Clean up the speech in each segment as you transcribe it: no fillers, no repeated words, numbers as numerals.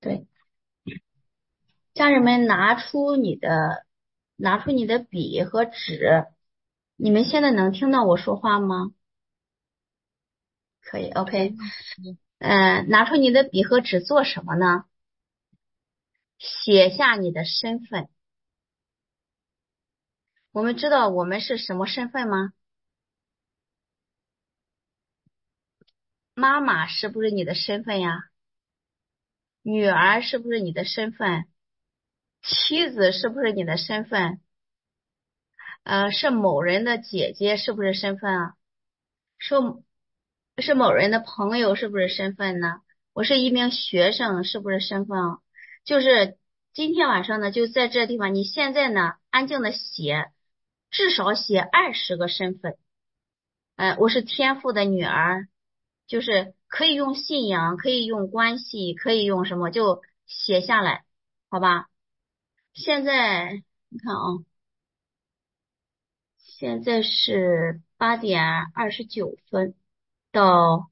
对，家人们拿出你的笔和纸，你们现在能听到我说话吗？可以，OK。拿出你的笔和纸做什么呢？写下你的身份。我们知道我们是什么身份吗？妈妈是不是你的身份呀？女儿是不是你的身份？妻子是不是你的身份？是某人的姐姐是不是身份啊？是是某人的朋友是不是身份呢？我是一名学生是不是身份啊？就是今天晚上呢，就在这地方，你现在呢，安静的写，至少写20个身份。我是天父的女儿，就是可以用信仰，可以用关系，可以用什么，就写下来，好吧？现在你看啊，现在是8:29，到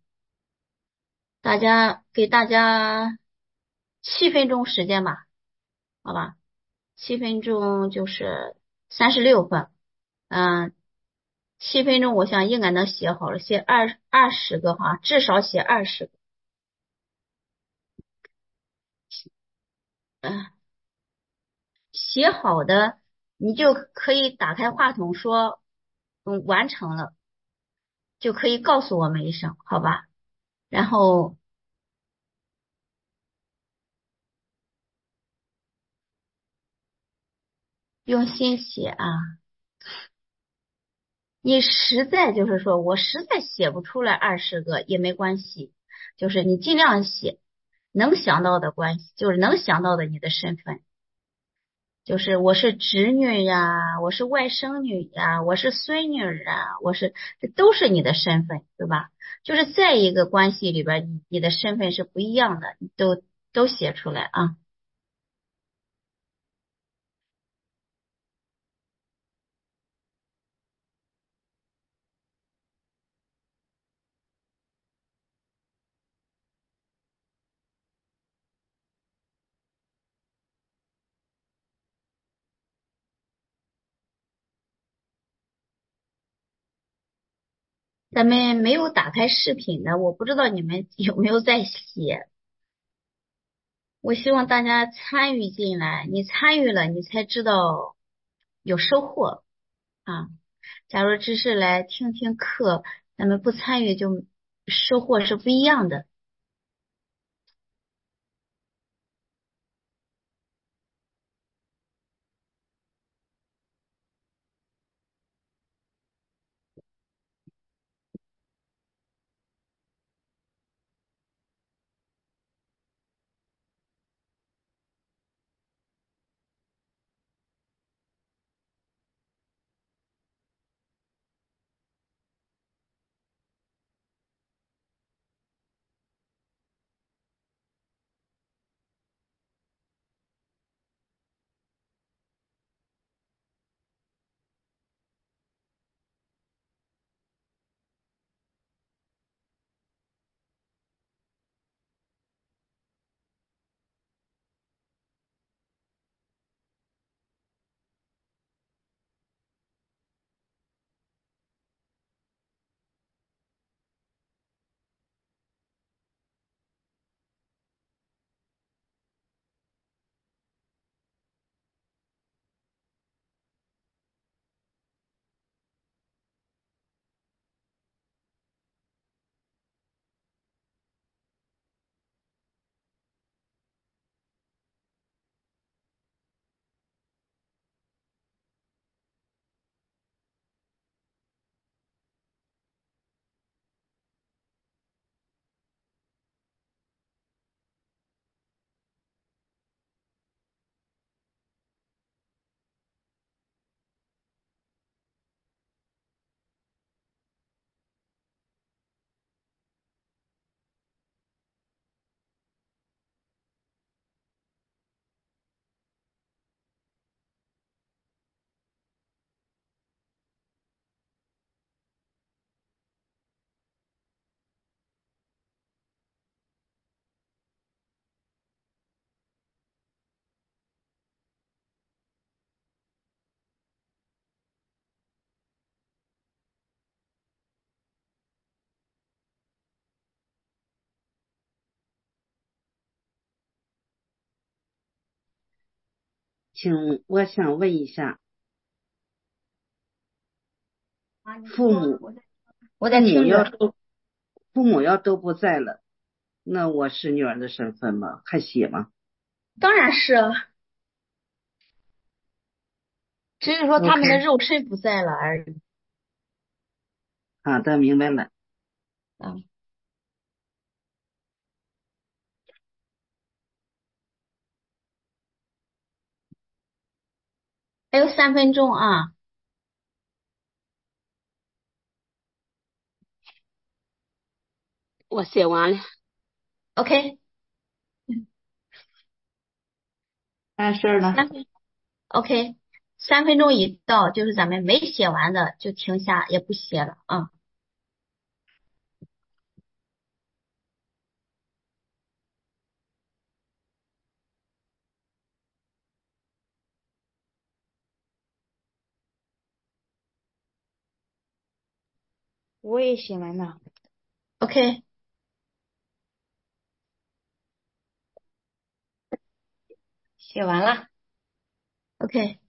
给大家7分钟时间吧，好吧？7分钟就是36分，嗯，7分钟我想应该能写好了，写二十个哈，至少写20个。嗯，写好的你就可以打开话筒说，完成了，就可以告诉我们一声，好吧？然后用心写啊。你实在就是说我实在写不出来20个也没关系，就是你尽量写，能想到的关系，就是能想到的你的身份，就是我是侄女呀，我是外甥女呀，我是孙女儿啊，这都是你的身份，对吧？就是在一个关系里边，你的身份是不一样的，你都写出来啊。咱们没有打开视频的，我不知道你们有没有在写。我希望大家参与进来，你参与了，你才知道有收获啊。假如只是来听听课，咱们不参与就收获是不一样的。 我想问一下， 啊，你说， 父母我在父母听着。 要都不在了，那我是女儿的身份吗？还写吗当然是，只是说他们的 ？OK， 肉身不在了而已。 好的，明白了。 啊，还有3分钟啊。 我写完了。 OK， 完事儿了。 三分 OK，3分钟一到，就是咱们没写完的就停下，也不写了啊。 我也写完了。 OK，写完了。OK，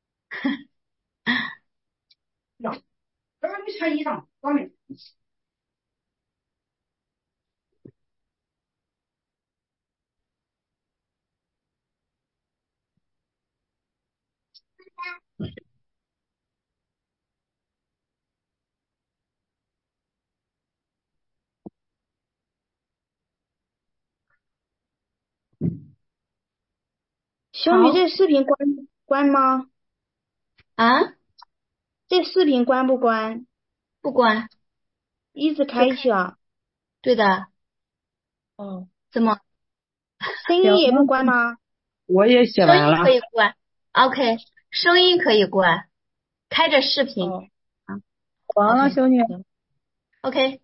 小米， 好这视频关吗？ 啊， 这视频关不关？ 不关， 一直就开。 开启啊。 对的， 哦， 怎么行， 声音也不关吗？ 我也写声音完了。 可以关？OK，声音可以关，开着视频哦啊。 完了， OK 小女。 行。 OK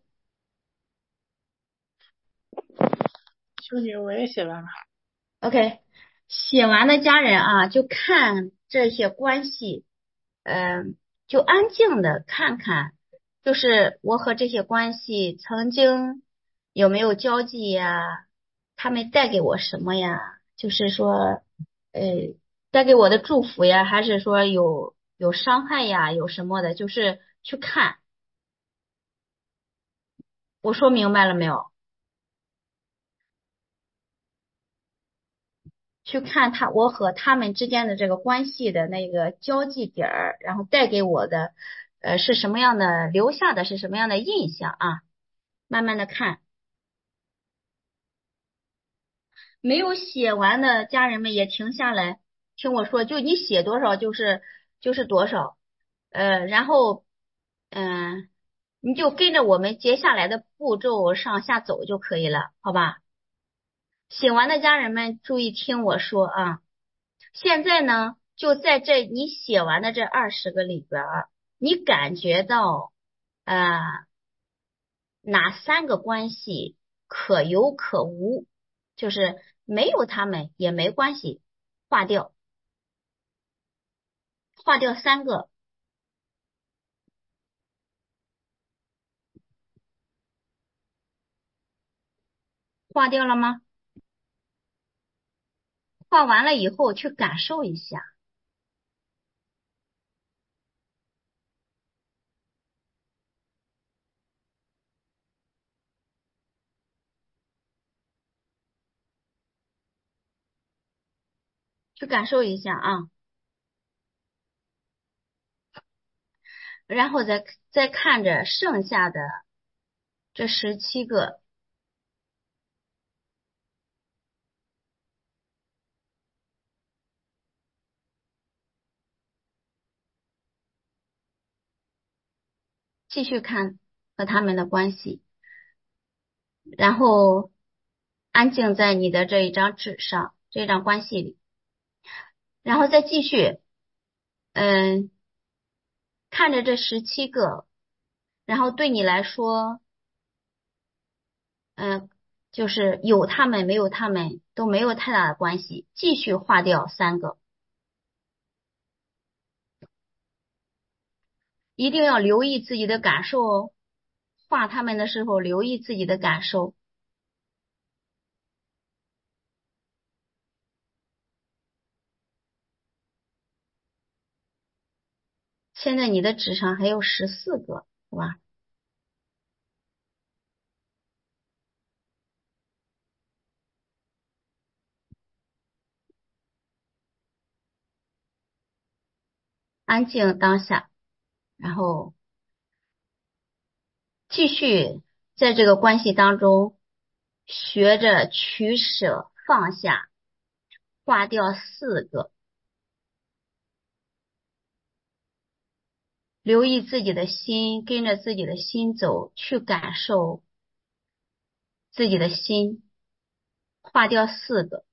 秀女，我也写完了。 OK，写完的家人啊，就看这些关系，就安静的看看，就是我和这些关系曾经有没有交集呀？他们带给我什么呀？就是说，呃，带给我的祝福呀，还是说有伤害呀，有什么的？就是去看，我说明白了没有？去看我和他们之间的这个关系的那个交际点儿，然后带给我的是什么样的，留下的是什么样的印象啊？慢慢的看，没有写完的家人们也停下来听我说，就你写多少就是多少，然后你就跟着我们接下来的步骤上下走就可以了，好吧？写完的家人们注意听我说啊。现在呢，就在你写完的这20个里边儿，你感觉到哪3个关系可有可无？就是没有他们也没关系，划掉，划掉3个，划掉了吗？画完了以后去感受一下，去感受一下啊，然后再看着剩下的这17个。继续看和他们的关系，然后安静在你的这一张纸上，这张关系里，然后再继续，嗯，看着这17个，然后对你来说，嗯，就是有他们没有他们都没有太大的关系，继续划掉3个，一定要留意自己的感受哦，画他们的时候留意自己的感受。 现在你的纸上还有14个，是吧？安静当下，然后继续在这个关系当中学着取舍放下，划掉4个，留意自己的心，跟着自己的心走，去感受自己的心，划掉4个。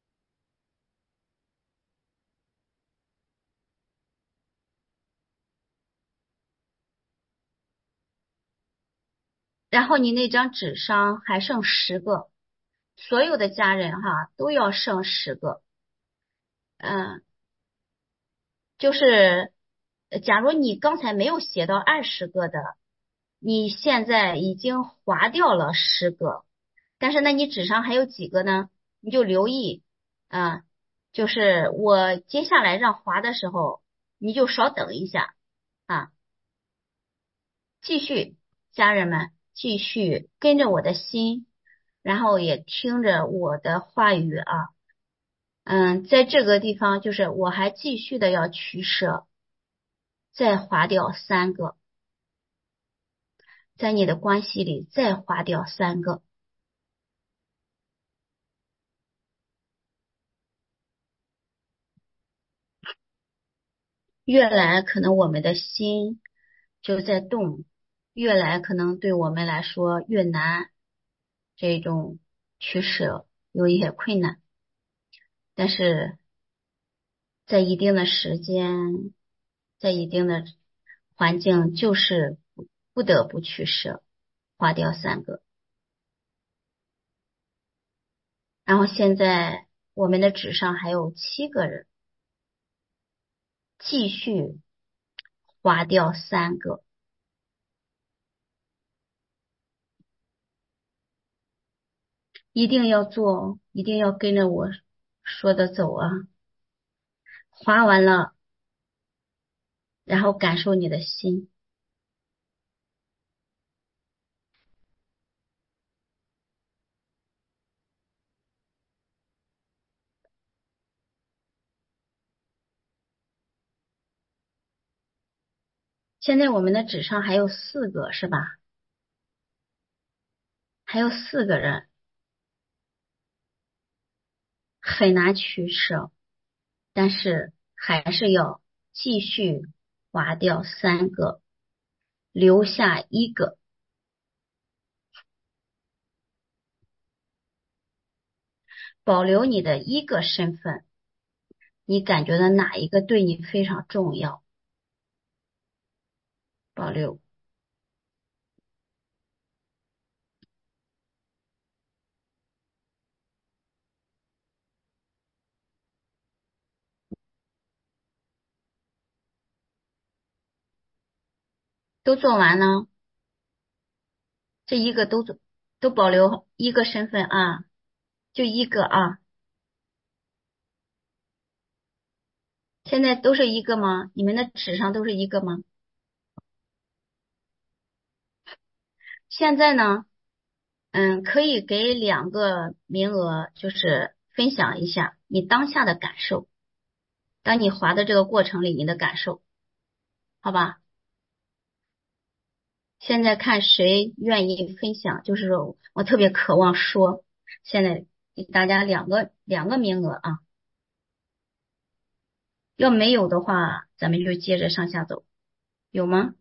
然后你那张纸上还剩10个，所有的家人哈都要剩10个。嗯，就是假如你刚才没有写到20个的，你现在已经划掉了10个，但是那你纸上还有几个呢？你就留意啊，就是我接下来让划的时候，你就稍等一下啊，继续，家人们继续跟着我的心，然后也听着我的话语啊。在这个地方就是我还继续的要取舍，再划掉3个，在你的关系里再划掉3个。越来可能我们的心就在动，越来可能对我们来说越难，这种取舍有一些困难，但是在一定的时间，在一定的环境，就是不得不取舍，划掉3个。然后现在我们的纸上还有7个人，继续划掉3个。一定要做，一定要跟着我说的走啊！划完了，然后感受你的心。现在我们的纸上还有4个，是吧？还有4个人，很难取舍，但是还是要继续划掉3个，留下1个，保留你的1个身份。你感觉的哪一个对你非常重要？保留。都做完了，这1个都做，都保留1个身份啊，就1个啊。现在都是1个吗？你们的纸上都是1个吗？现在呢，可以给2个名额，就是分享一下你当下的感受，当你划的这个过程里你的感受，好吧？现在看谁愿意分享，就是说我特别渴望说，现在给大家两个名额啊，要没有的话，咱们就接着上下走，有吗？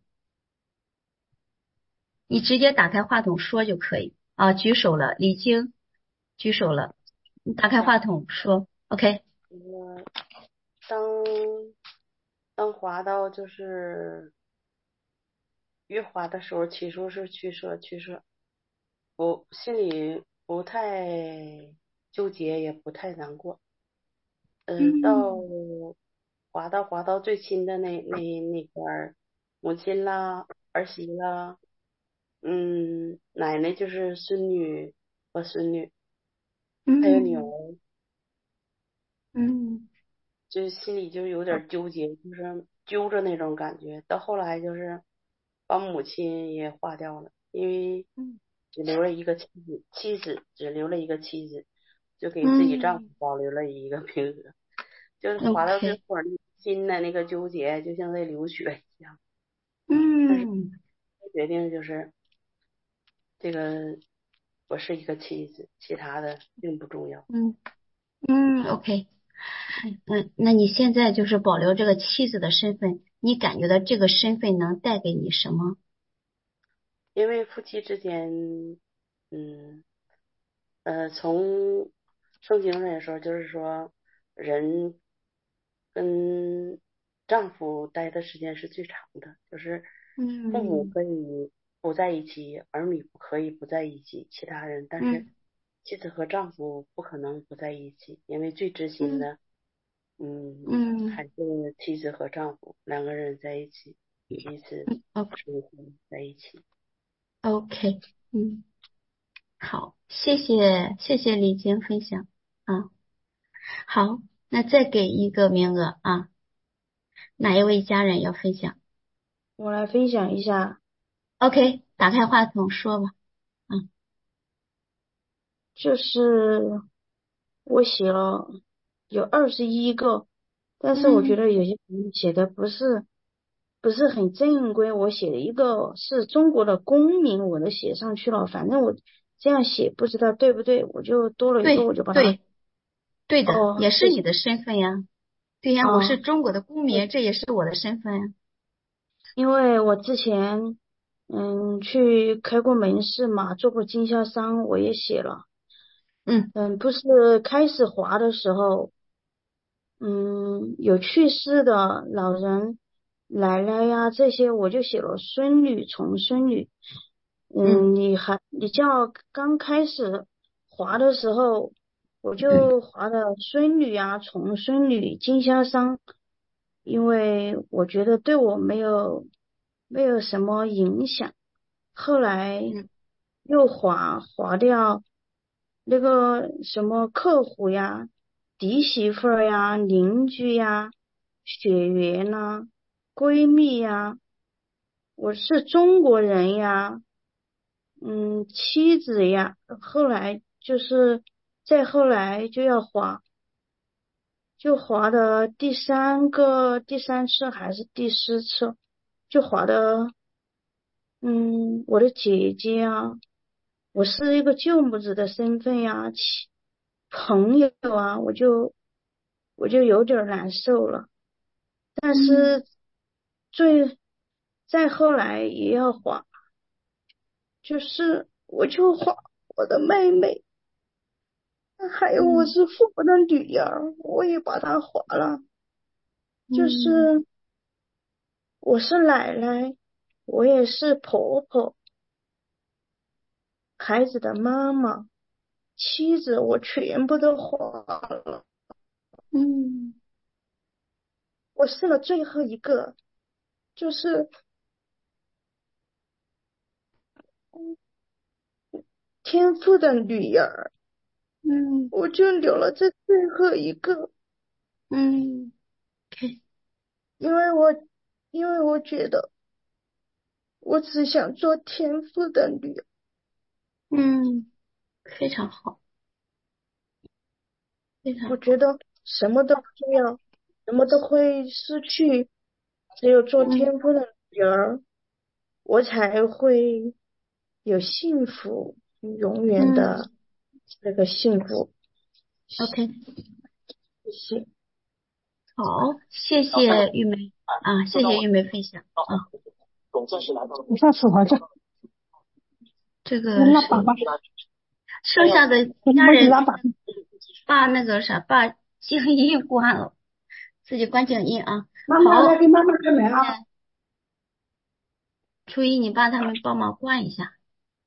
你直接打开话筒说就可以啊，举手了，李晶举手了，你打开话筒说，OK。 我当滑到就是越滑的时候，起初是取舍，我心里不太纠结，也不太难过。到嗯滑到最亲的那块儿，母亲啦，儿媳啦，奶奶就是孙女和孙女，还有女儿， 嗯就心里就有点纠结，就是揪着那种感觉。到后来就是把母亲也划掉了，因为只留了一个妻子只留了一个妻子，就给自己丈夫保留了一个名额。就是划到最 ，OK， 后，心的那个纠结就像在流血一样。 嗯决定就是这个，我是一个妻子，其他的并不重要。 嗯，OK，那你现在就是保留这个妻子的身份，你感觉到这个身份能带给你什么？ 因为夫妻之间，嗯从圣经上来说，就是说人跟丈夫待的时间是最长的，就是父母嗯可以不在一起，儿女不可以不在一起，其他人，但是嗯妻子和丈夫不可能不在一起，因为最知心嗯的， 嗯还是妻子和丈夫两个人在一起，彼此 ，OK 生活在一起。 OK，好，谢谢李晶分享啊，好，那再给一个名额啊，哪一位家人要分享我来分享一下， ？OK，打开话筒说吧。 就是我写了有21个，但是我觉嗯得有些人写的不是很正规，我写了一个是中国的公民，我都写上去了，反正我这样写不知道对不对，我就多了一个， 对我就把它对对的， 哦， 也谢谢是你的身份呀。对呀，我是啊。 中国的公民，这也是我的身份呀。 因为我之前去开过门市嘛，做过经销商，我也写了。 嗯不是开始划的时候，有去世的老人、奶奶呀这些，我就写了孙女、重孙女。 嗯你叫刚开始划的时候，我就划的孙女呀、重孙女、经销商，因为我觉得对我没有什么影响。后来嗯又划掉那个什么客户呀、弟媳妇儿呀、邻居呀、学员呐、闺蜜呀，我是中国人呀，妻子呀，后来就是再后来就要划，就划的第三次还是第4次，就划的，我的姐姐啊，我是一个舅母子的身份呀，朋友啊，我就有点儿难受了。但嗯是再后来也要划，就是我就划我的妹妹，还有我嗯是父母的女儿，我也把她划了。就嗯是我是奶奶，我也是婆婆，孩子的妈妈，妻子，我全部都划了。 嗯我剩了最后一个，就是天父的女儿， 嗯我就留了这最后一个， 嗯，OK， 因为我觉得我只想做天父的女儿， 嗯，非常好，非常好。 我觉得什么都不重要，什么都会失去，只有做嗯天父的女儿，我才会有幸福，永远嗯的那个幸福。 ，OK， 谢谢。 好，谢谢玉梅啊，谢谢玉梅分享啊， 你上次好像这个是爸爸， 剩下的家我给人他爸， 把那个啥，把静音关了，自己关静音啊。 妈妈来好， 给妈妈开门啊！ 初一你帮他们帮忙关一下。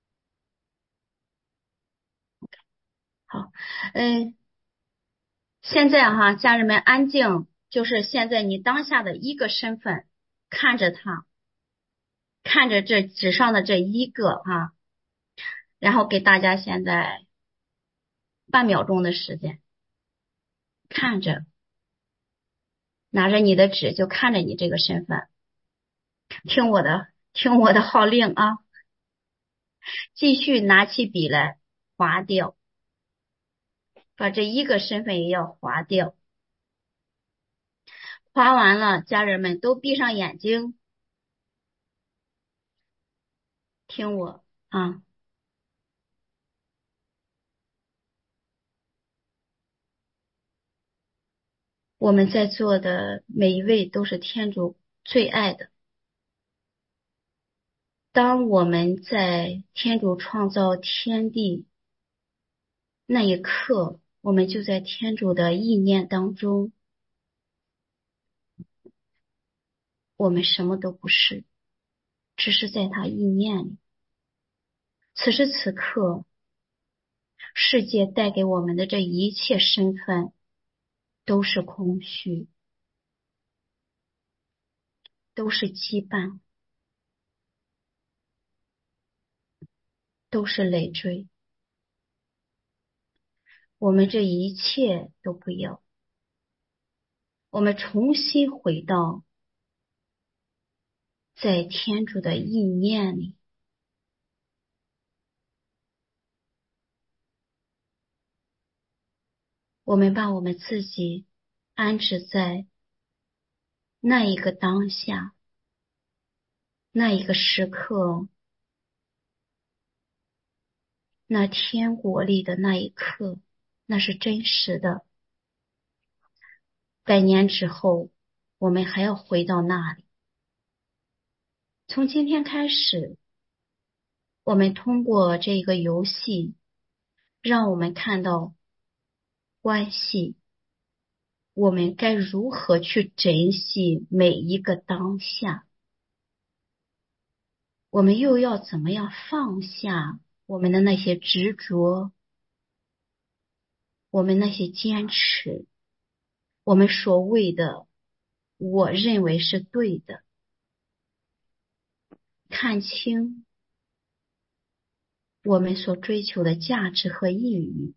好，嗯，现在哈，家人们安静，就是现在你当下的一个身份，看着他，看着这纸上的这一个哈，然后给大家现在半秒钟的时间，看着拿着你的纸就看着你这个身份，听我的号令啊！继续拿起笔来划掉，把这一个身份也要划掉。划完了，家人们都闭上眼睛，听我啊！我们在座的每一位都是天主最爱的。当我们在天主创造天地那一刻，我们就在天主的意念当中，我们什么都不是，只是在他意念里。此时此刻，世界带给我们的这一切身份都是空虚，都是羁绊，都是累赘。我们这一切都不要，我们重新回到在天主的意念里。我们把我们自己安置在那一个当下，那一个时刻，那天国里的那一刻，那是真实的。100年之后，我们还要回到那里。从今天开始，我们通过这个游戏，让我们看到关系，我们该如何去珍惜每一个当下。我们又要怎么样放下我们的那些执着，我们那些坚持，我们所谓的我认为是对的，看清我们所追求的价值和意义。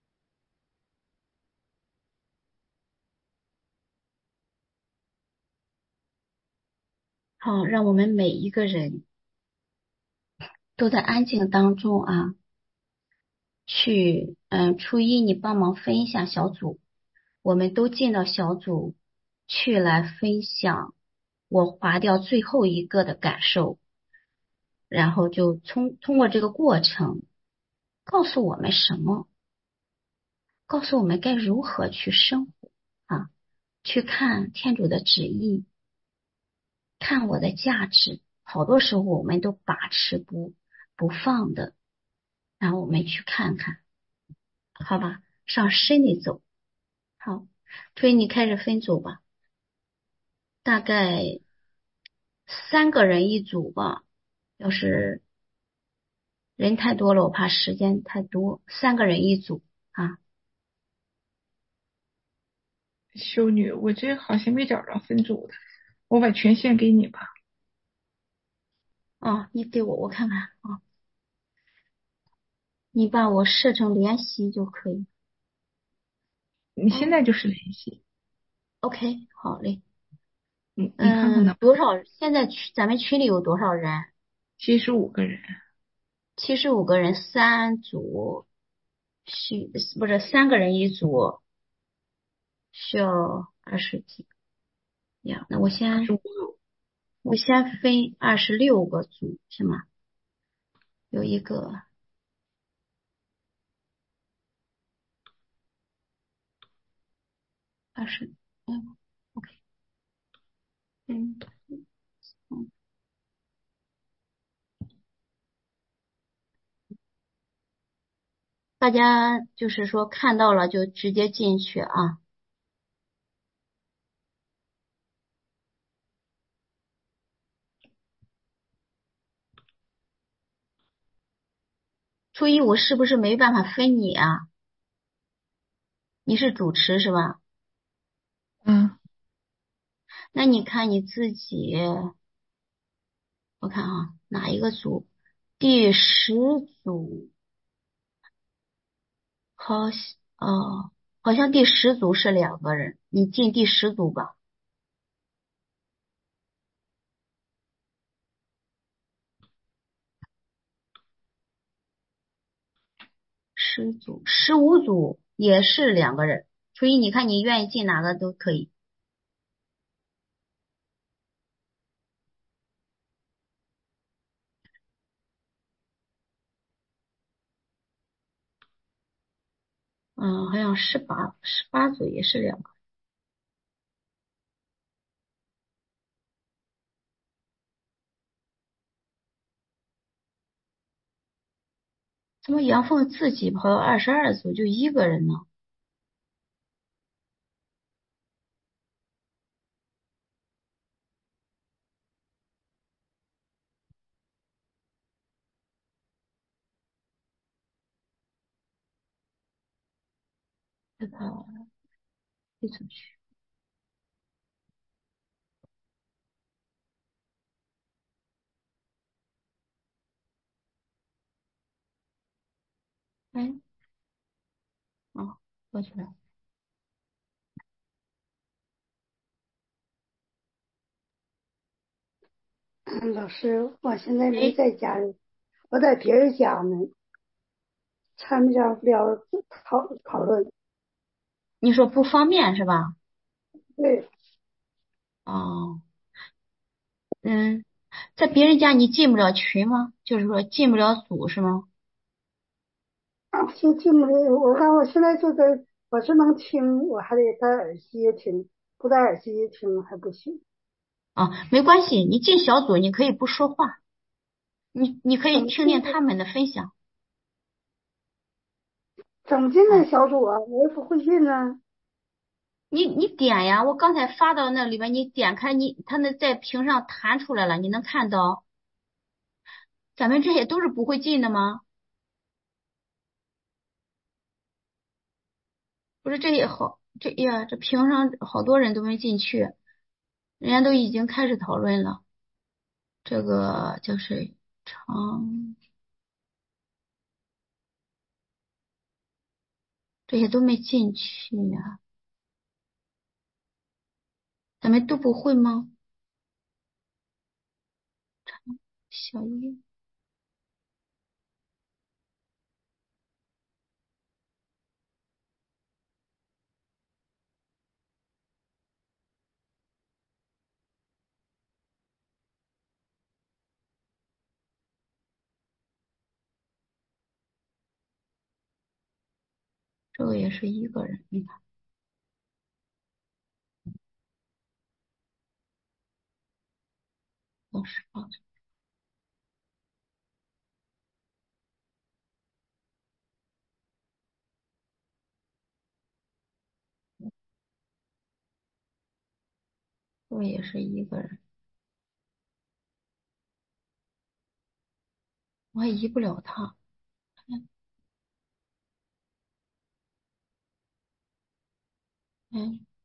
好，让我们每一个人都在安静当中啊，去初一你帮忙分一下小组，我们都进到小组去来分享我划掉最后一个的感受，然后就通过这个过程告诉我们什么，告诉我们该如何去生活啊，去看天主的旨意，看我的价值。好多时候我们都把持不放的，然后我们去看看，好吧，上深里走。好，所以你开始分组吧，大概3个人一组吧。要是人太多了，我怕时间太多，3个人一组啊。 修女，我这好像没找着分组的，我把权限给你吧。 哦，你给我看看啊，你把我设成联席就可以。 你现在就是联系， OK，好嘞。 你看看呢多少？现在咱们群里有多少人 ？75个人。 ？75个人，3组，不是3个人一组，需要20几呀？那我先 25个。 分26个组，行吗？有一个20，OK，嗯。大家就是说看到了就直接进去啊。初一我是不是没办法分你啊？你是主持是吧？ 嗯， 那你看你自己，我看啊，哪一个组？第10组，好，好像第10组是2个人，你进第10组吧。 10组、15组也是2个人，所以你看你愿意进哪个都可以。好像18组也是2个。怎么杨凤自己跑到22组就1个人呢？这个推出去。哎，过去了。 老师，我现在没哎， 在家里，我在别人家呢，参加不了讨论。 你说不方便是吧？ 对， 哦，嗯，在别人家你进不了群吗？就是说进不了组是吗？ 就进不了。我看我现在就在，我是能听，我还得戴耳机听，不戴耳机听还不行。 没关系，你进小组你可以不说话，你可怎以么进的？ 听听他们的分享。 怎么进的嗯， 小组啊？我也不会进呢。 你点呀，我刚才发到那里边，你点开它那在屏上弹出来了，你能看到。咱们这些都是不会进的吗？不是这些好，这屏上好多人都没进去，人家都已经开始讨论了。这个叫谁？长，这些都没进去呀，咱们都不会吗？小一，这个也是一个人，你看28，这个也是一个人，我还移不了他。嗯，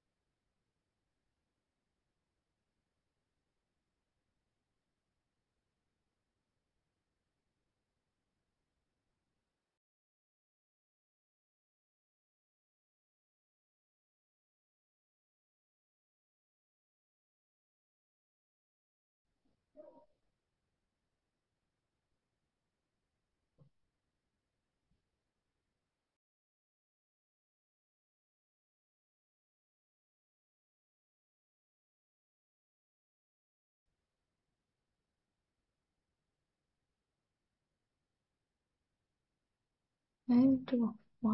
哎，这个花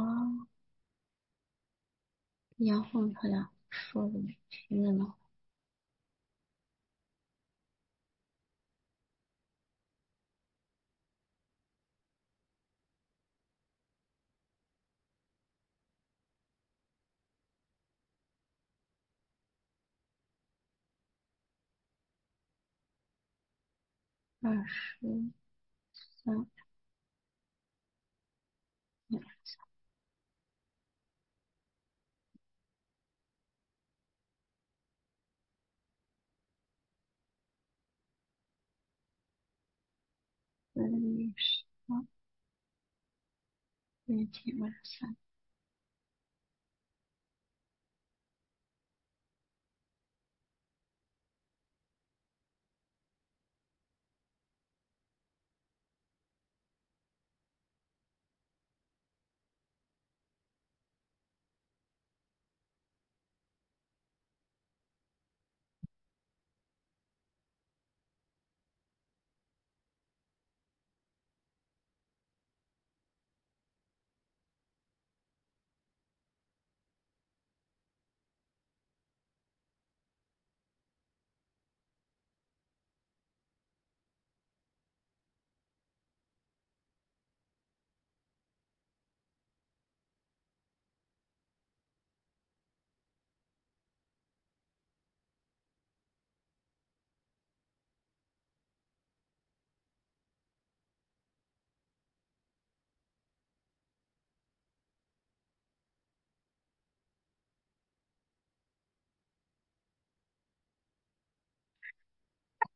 杨凤他俩说的挺热闹。23、12、13。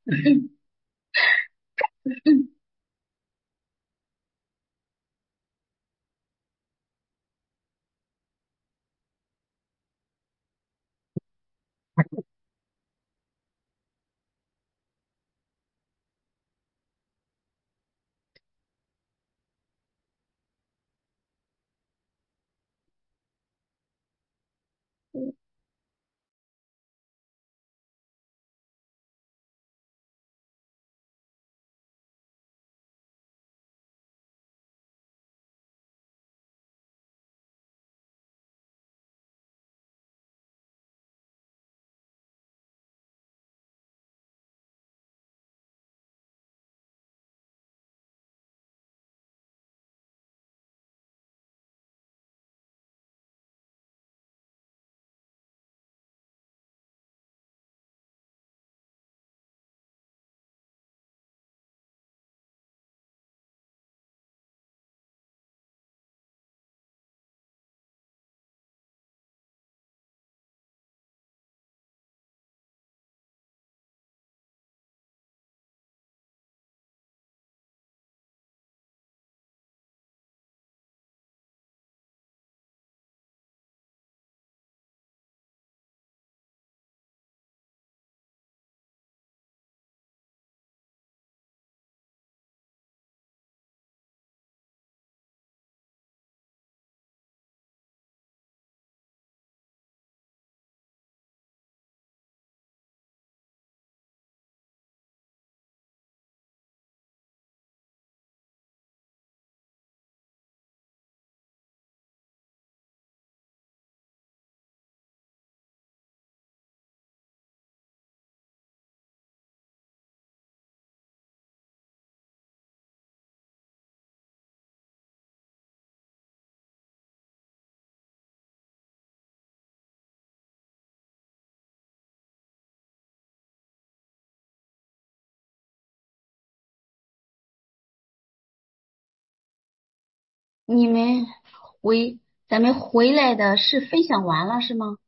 你们咱们回来的是分享完了是吗？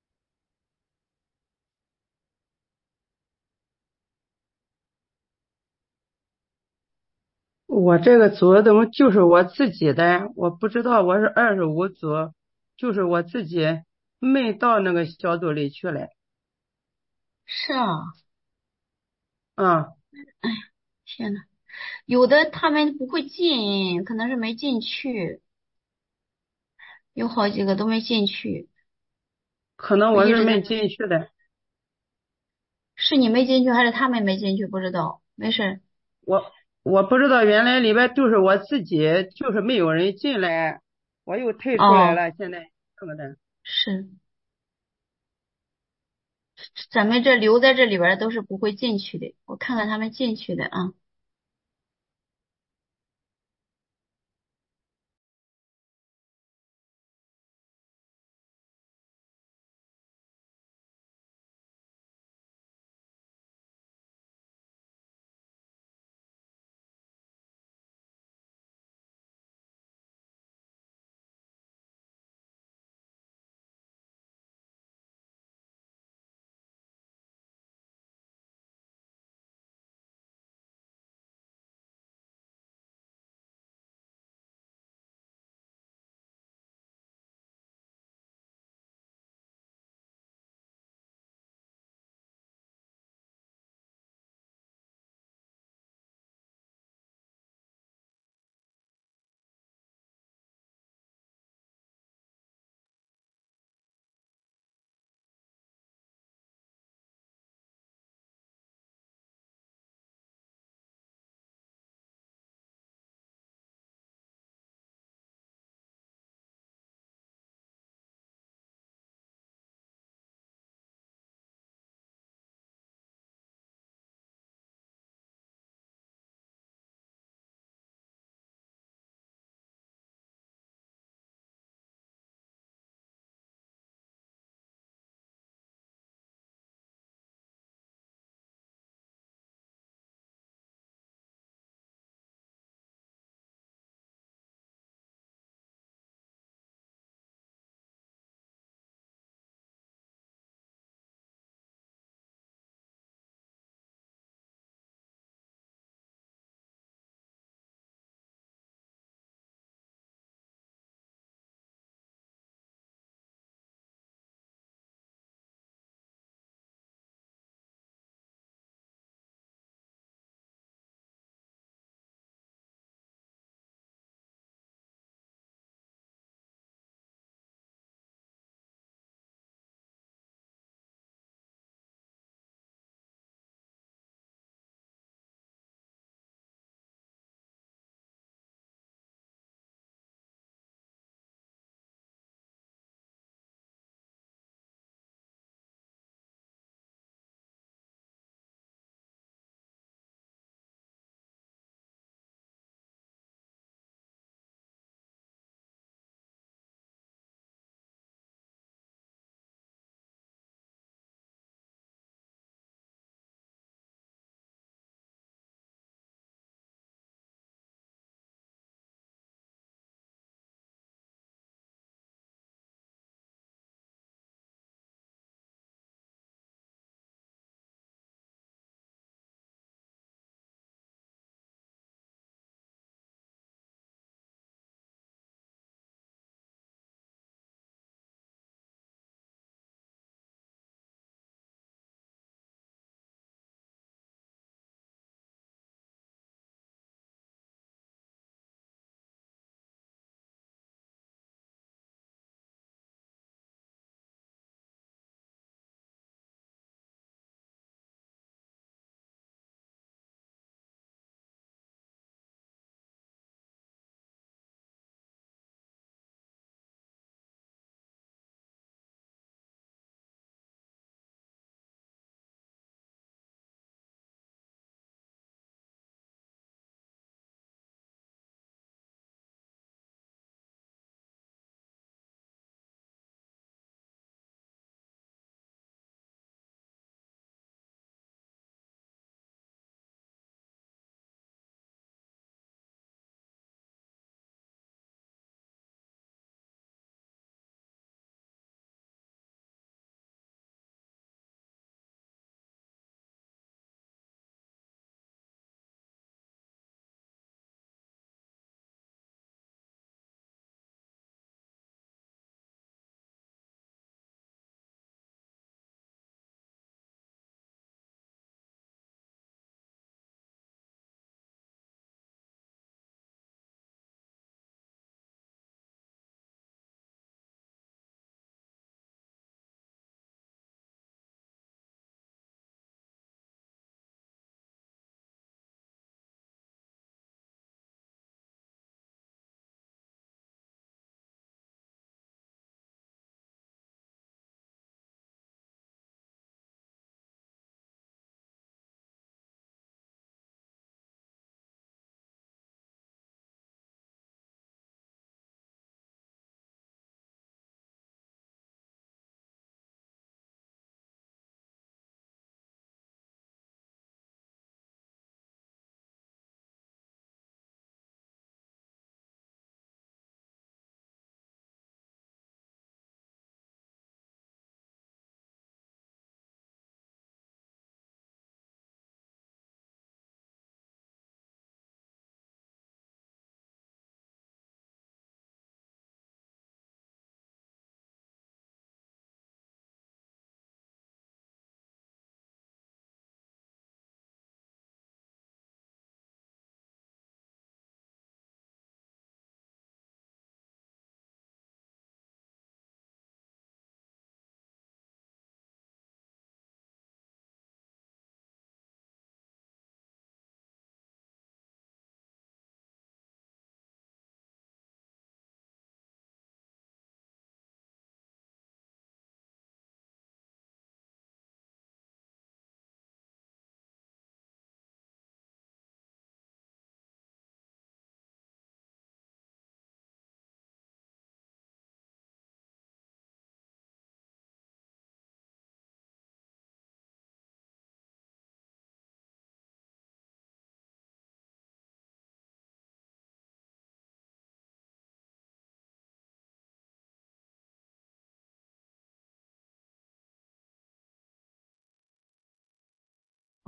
我这个组就是我自己的，我不知道我是25组，就是我自己没到那个小组里去了。 是啊， 啊， 天呐，有的他们不会进，可能是没进去，有好几个都没进去。 可能我是没我一直在， 进去的。 是你没进去还是他们没进去？不知道，没事儿。 我我不知道原来里边就是我自己，就是没有人进来，我又退出来哦， 了。现在这么的。 是，咱们这留在这里边儿的都是不会进去的。我看看他们进去的啊。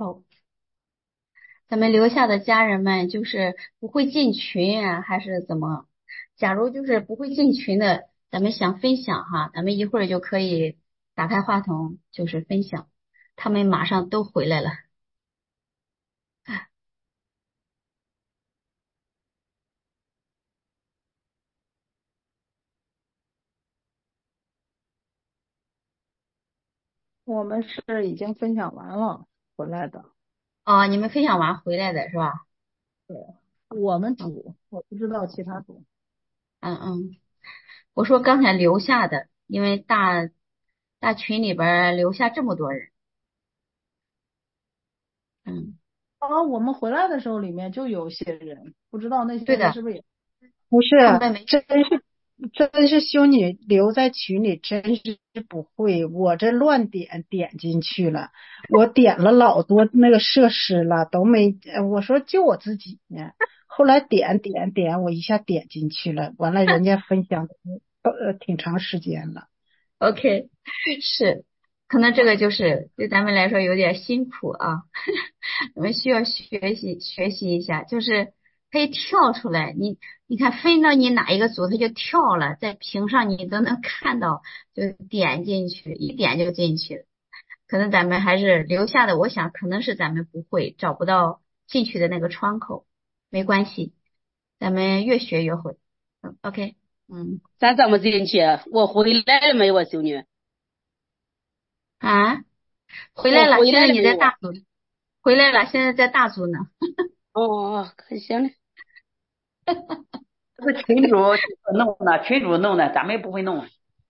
好，咱们留下的家人们就是不会进群啊，还是怎么？假如就是不会进群的，咱们想分享哈，咱们一会儿就可以打开话筒，就是分享。他们马上都回来了。 我们是已经分享完了回来的。 哦，你们分享完回来的是吧？ 对，我们嗯组，我不知道其他组。 嗯，我说刚才留下的，因为大群里边儿留下这么多人，嗯， 我们回来的时候里面就有些人，不知道那些对的， 人是不是也。 不是， 他们没真是修女留在群里，真是不会。我这乱点进去了，我点了老多那个设施了，都没。我说就我自己呢，后来点，我一下点进去了，完了人家分享挺长时间了。 OK，是，可能这个就是对咱们来说有点辛苦啊，我们需要学习一下，就是可以跳出来，你看分到你哪一个组，它就跳了，在屏上你都能看到，就点进去，一点就进去了。可能咱们还是留下的，我想可能是咱们不会找不到进去的那个窗口，没关系，咱们越学越会。OK， 咱怎么进去？我回来了没有啊，修女？ 啊，回来了， 我回现在你来了没有啊？ 在大组，回来了，现在在大组呢。 可行了。 这个群主弄的，群主弄的，咱们也不会弄。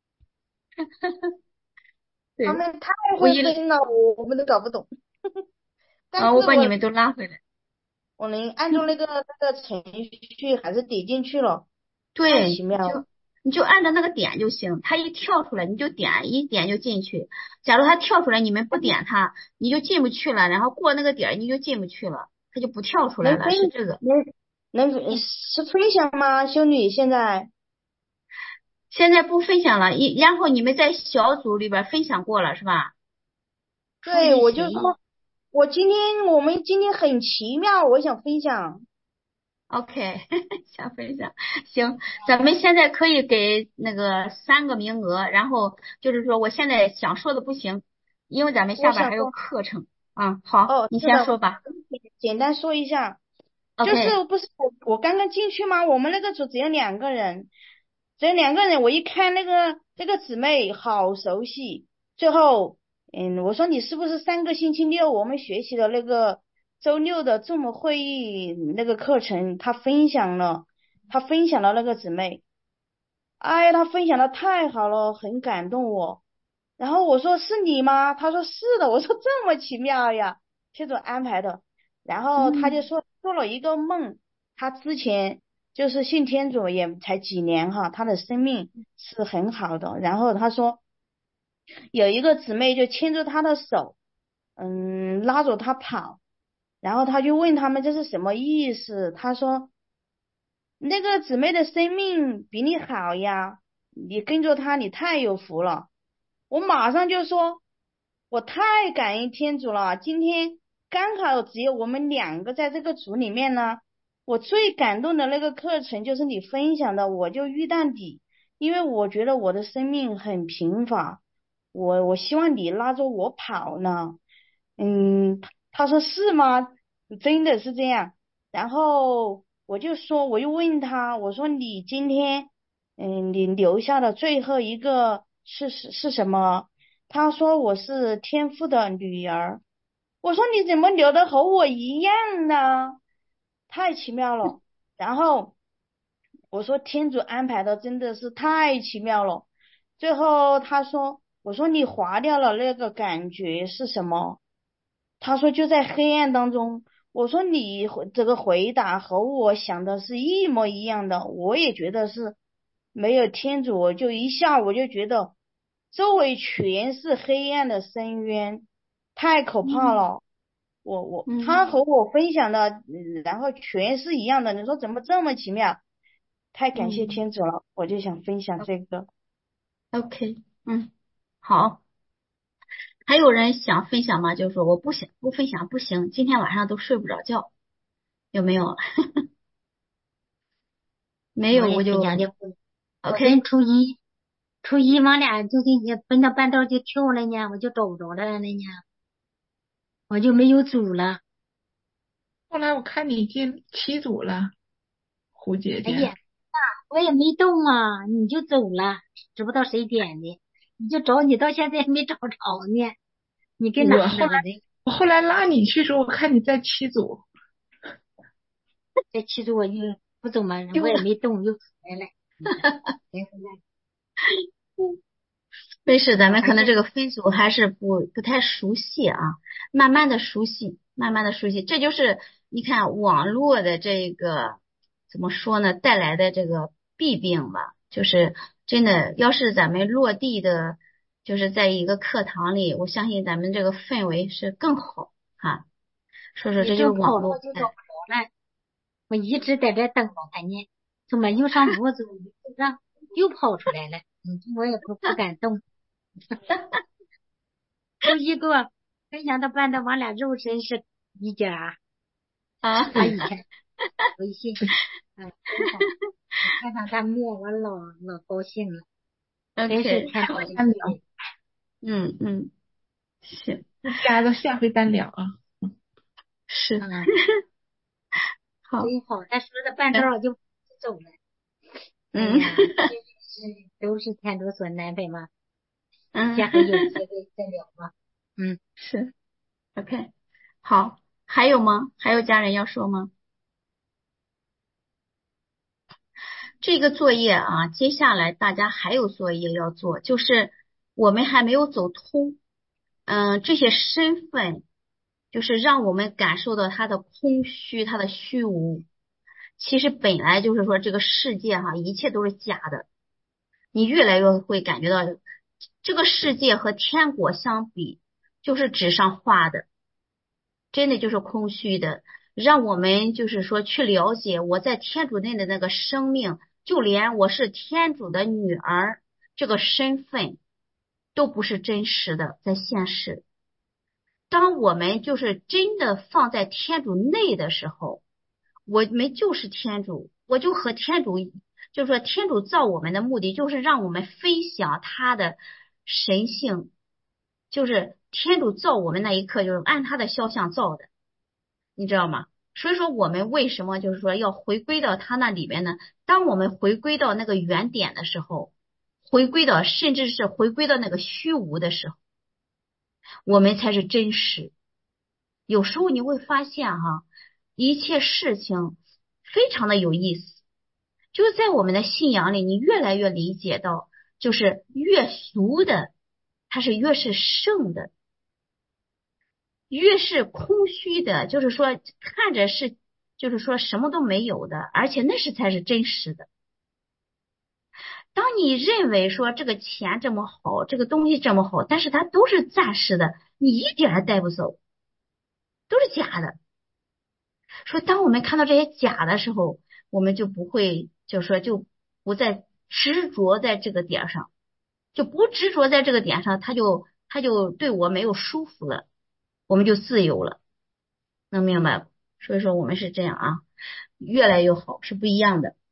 他对， 们太会分了，我们都搞不懂。但是我把你们都拉回来。 我能按照那个程序还是点进去了，太对， 奇妙了。 你就按照那个点就行，它一跳出来你就点，一点就进去。假如它跳出来，你们不点它，你就进不去了，然后过那个点儿你就进不去了，它就不跳出来了，是这个。 是分享吗，修女？ 现在不分享了，然后你们在小组里边分享过了是吧？ 对，我就说，我们今天很奇妙，我想分享。 OK，想分享，行，咱们现在可以给那个3个名额，然后就是说我现在想说的不行，因为咱们下边还有课程啊。好，你先说吧。 简单说一下， OK， 就是不是我刚刚进去吗？我们那个组只有2个人，我一看那个姊妹好熟悉，最后我说你是不是3个星期六我们学习的那个周6的Zoom会议那个课程，他分享了那个姊妹，哎呀，他分享的太好了，很感动我。然后我说是你吗？他说是的。我说这么奇妙呀，这种安排的。然后他就说做了一个梦，他之前就是信天主也才几年哈，他的生命是很好的。然后他说有一个姊妹就牵着他的手，拉着他跑，然后他就问他们这是什么意思，他说那个姊妹的生命比你好呀，你跟着她你太有福了。我马上就说我太感恩天主了，今天刚好只有我们2个在这个组里面呢，我最感动的那个课程就是你分享的，我就遇到你，因为我觉得我的生命很贫乏，我希望你拉着我跑呢。他说是吗？真的是这样。然后我又问他，我说你今天你留下的最后一个是什么？他说我是天父的女儿。我说你怎么留的和我一样呢？太奇妙了。然后我说天主安排的真的是太奇妙了。最后我说你划掉了那个感觉是什么？他说就在黑暗当中。我说你这个回答和我想的是一模一样的，我也觉得是没有天主，我就觉得周围全是黑暗的深渊，太可怕了。他和我分享的，然后全是一样的，你说怎么这么奇妙？太感谢天主了，我就想分享这个。 OK，好。 还有人想分享吗？就是说我不想不分享不行，今天晚上都睡不着觉，有没有？没有我也分我就享的不，我 OK。 跟初一我俩就是也奔到半道就跳了呢，我就找不着他了呢，我就没有组了。 后来我看你已经起组了，胡姐姐。 哎呀，我也没动啊，你就走了，知不道谁点的，你就找你到现在还没找着呢，你跟哪我后来了的？ 我后来拉你去的时候，我看你在七组， 这其实我就不怎么， 丢了。 我也没动，又回来了。回来没事，咱们可还是能这个分组还是不太熟悉啊，慢慢的熟悉，慢慢的熟悉，这就是你看网络的这个怎么说呢，带来的这个弊病吧，就是真的，要是咱们落地的，就是在一个课堂里，我相信咱们这个氛围是更好哈。说说你这就是正跑了，我网络， 就找不着了。我一直在这等着他呢，怎么又上屋子又跑出来了？我也不敢动。初一给我分享的办的，我俩肉身是一家。 啊， 他以前微信，分享，我看上他默，我老高兴了，真是 OK， 天朝的单聊， 是加到下回单聊啊。 是， 嗯， 好， 真好。他说的半道我就走了。哎嗯呀，真是都是天竺孙难飞嘛。 嗯， 下回有机会再聊吧。 是 OK，好，还有吗？还有家人要说吗？这个作业啊，接下来大家还有作业要做，就是我们还没有走通，这些身份，就是让我们感受到它的空虚，它的虚无。其实本来就是说这个世界哈，一切都是假的。你越来越会感觉到，这个世界和天国相比，就是纸上画的，真的就是空虚的。让我们就是说去了解我在天主内的那个生命，就连我是天主的女儿这个身份都不是真实的，在现实。当我们就是真的放在天主内的时候，我们就是天主，我就和天主，就是说天主造我们的目的就是让我们分享他的神性，就是天主造我们那一刻就是按他的肖像造的。你知道吗？所以说我们为什么就是说要回归到他那里边呢？当我们回归到那个原点的时候，回归到甚至是回归到那个虚无的时候，我们才是真实。有时候你会发现哈，一切事情非常的有意思，就是在我们的信仰里，你越来越理解到，就是越俗的，它是越是圣的。越是空虚的，就是说看着是，就是说什么都没有的，而且那是才是真实的。当你认为说这个钱这么好，这个东西这么好，但是它都是暂时的，你一点儿带不走，都是假的。说当我们看到这些假的时候，我们就不会，就是说就不再执着在这个点上，就不执着在这个点上，他就对我没有束缚了，我们就自由了。能明白？所以说我们是这样啊，越来越好，是不一样的。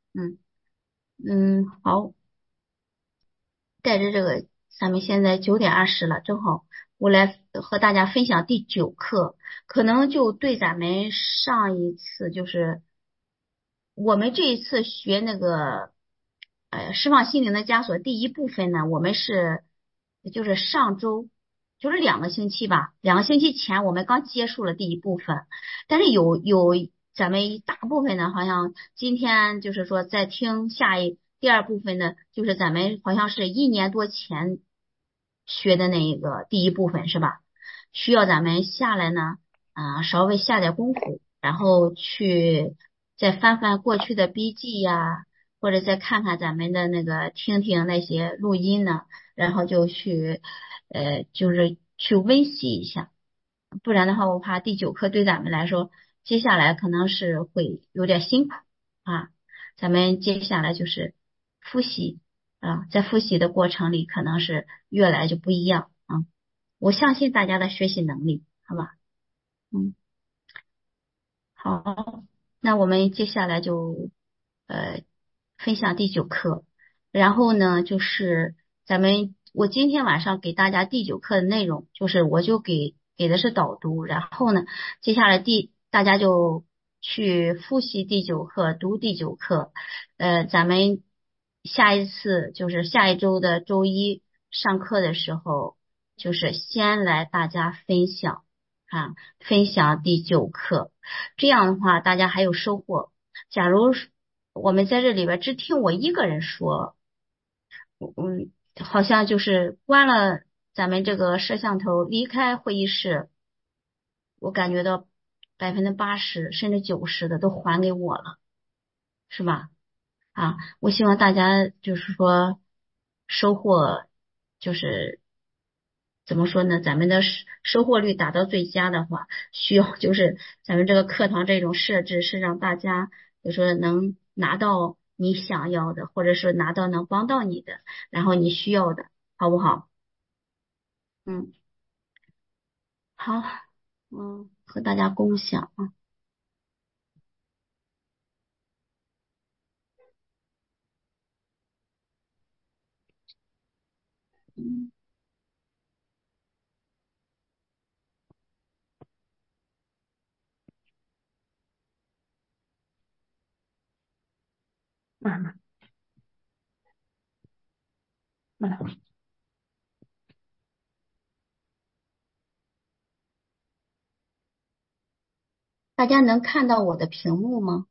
好，带着这个，咱们现在9:20了，正好我来和大家分享第9课，可能就对咱们上一次就是我们这一次学那个释放心灵的枷锁第一部分呢，我们是就是上周就是2个星期吧，2个星期前我们刚结束了第一部分，但是有咱们一大部分呢，好像今天就是说在听第二部分呢，就是咱们好像是1年多前学的那一个第一部分是吧？需要咱们下来呢，稍微下点功夫，然后去再翻翻过去的笔记呀，或者再看看咱们的那个听听那些录音呢，然后就去就是去温习一下，不然的话，我怕第9课对咱们来说，接下来可能是会有点辛苦啊。咱们接下来就是复习啊，在复习的过程里，可能是越来就不一样啊。 我相信大家的学习能力，好吧？嗯，好，那我们接下来就分享第9课，然后呢就是我今天晚上给大家第9课的内容，就是我就给的是导读，然后呢接下来大家就去复习第9课，读第9课，咱们下一次就是下一周的周一上课的时候，就是先来大家分享分享第9课。这样的话，大家还有收获。假如我们在这里边只听我一个人说，好像就是关了咱们这个摄像头，离开会议室，我感觉到80%甚至90%的都还给我了，是吧？我希望大家就是说收获，就是怎么说呢？咱们的收获率达到最佳的话，需要就是咱们这个课堂这种设置是让大家就说能拿到你想要的，或者是拿到能帮到你的，然后你需要的，好不好？嗯，好，和大家共享啊。嗯。 慢慢慢慢。 大家能看到我的屏幕吗？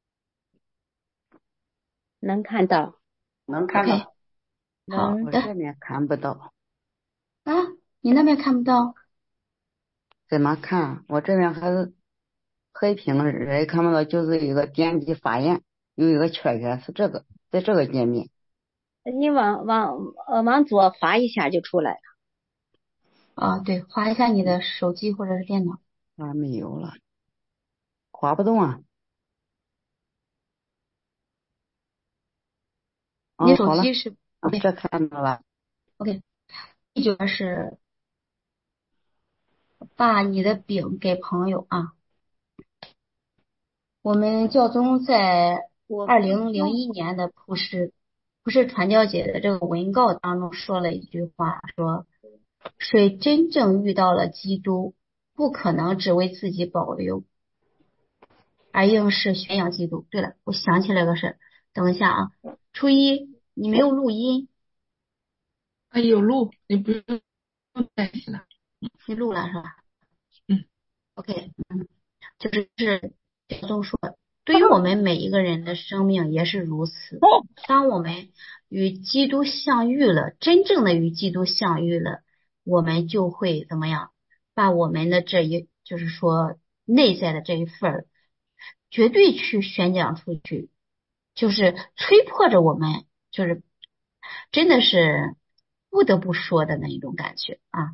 能看到， 能看 OK， 到。 好我的这边看不到， 啊，你那边看不到？ 怎么看？我这边还是黑屏，也看不到，就是一个点击发言，有一个圈圈是这个，在这个界面。 你往左滑一下就出来了。 对，划一下你的手机或者是电脑。 没有了，划不动啊。 你手好了， 机是 OK 这看到了。 OK，就是把你的饼给朋友啊。我们教宗在2001年的普世传教节的这个文告当中说了一句话，说谁真正遇到了基督，不可能只为自己保留，而应是宣扬基督。对了，我想起来个事儿，等一下啊，初一你没有录音。 有录，你不用担心了。 你录了是吧？ 嗯 OK，就是教宗说，对于我们每一个人的生命也是如此。当我们与基督相遇了，真正的与基督相遇了，我们就会怎么样？把我们的就是说内在的这一份儿，绝对去宣讲出去，就是催迫着我们，就是真的是不得不说的那一种感觉啊。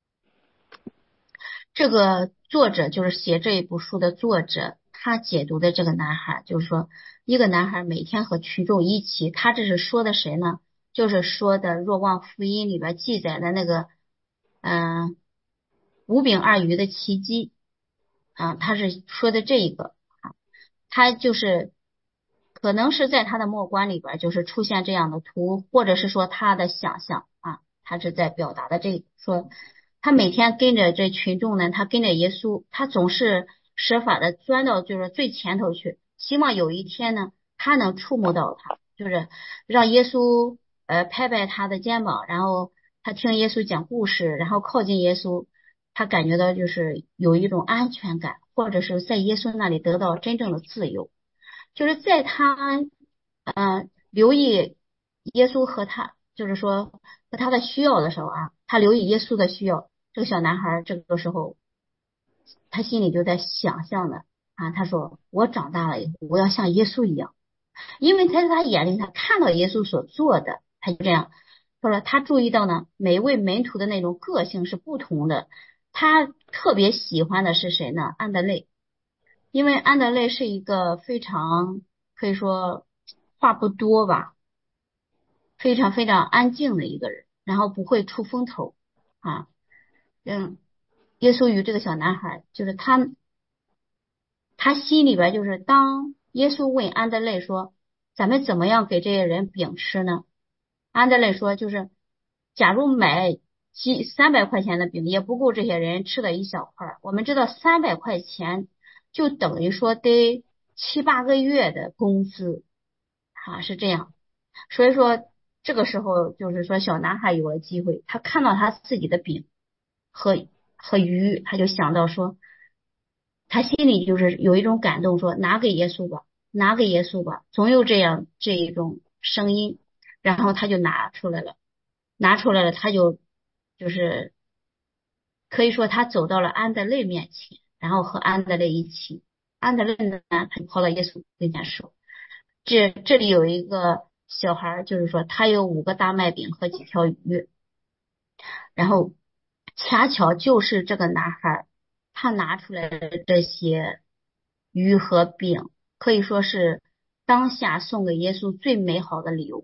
这个作者就是写这一部书的作者，他解读的这个男孩，就是说一个男孩每天和群众一起，他这是说的谁呢？就是说的若望福音里边记载的那个5饼2鱼的奇迹他是说的这一个他就是可能是在他的末观里边就是出现这样的图，或者是说他的想象他是在表达的这个说。他每天跟着这群众呢，他跟着耶稣，他总是设法的钻到就是最前头去，希望有一天呢，他能触摸到他，就是让耶稣拍拍他的肩膀，然后他听耶稣讲故事，然后靠近耶稣，他感觉到就是有一种安全感，或者是在耶稣那里得到真正的自由，就是在他留意耶稣和他，就是说和他的需要的时候他留意耶稣的需要。这个小男孩这个时候，他心里就在想象呢他说我长大了以后，我要像耶稣一样，因为他在他眼里，他看到耶稣所做的，他就这样。他说他注意到呢，每一位门徒的那种个性是不同的，他特别喜欢的是谁呢？安德烈，因为安德烈是一个非常可以说话不多吧，非常非常安静的一个人，然后不会出风头啊。 耶稣与这个小男孩，就是他心里边就是当耶稣问安德肋说，咱们怎么样给这些人饼吃呢？安德肋说，就是假如买300块钱的饼也不够这些人吃的一小块。我们知道300块钱就等于说得7、8个月的工资，是这样。所以说这个时候就是说小男孩有了机会，他看到他自己的饼和鱼，他就想到说，他心里就是有一种感动，说拿给耶稣吧，拿给耶稣吧，总有这一种声音，然后他就拿出来了，他就是可以说他走到了安德肋面前，然后和安德肋一起，安德肋呢，他就跑到耶稣跟前说，这里有一个小孩，就是说他有5个大麦饼和几条鱼，然后恰巧就是这个男孩，他拿出来的这些鱼和饼，可以说是当下送给耶稣最美好的礼物。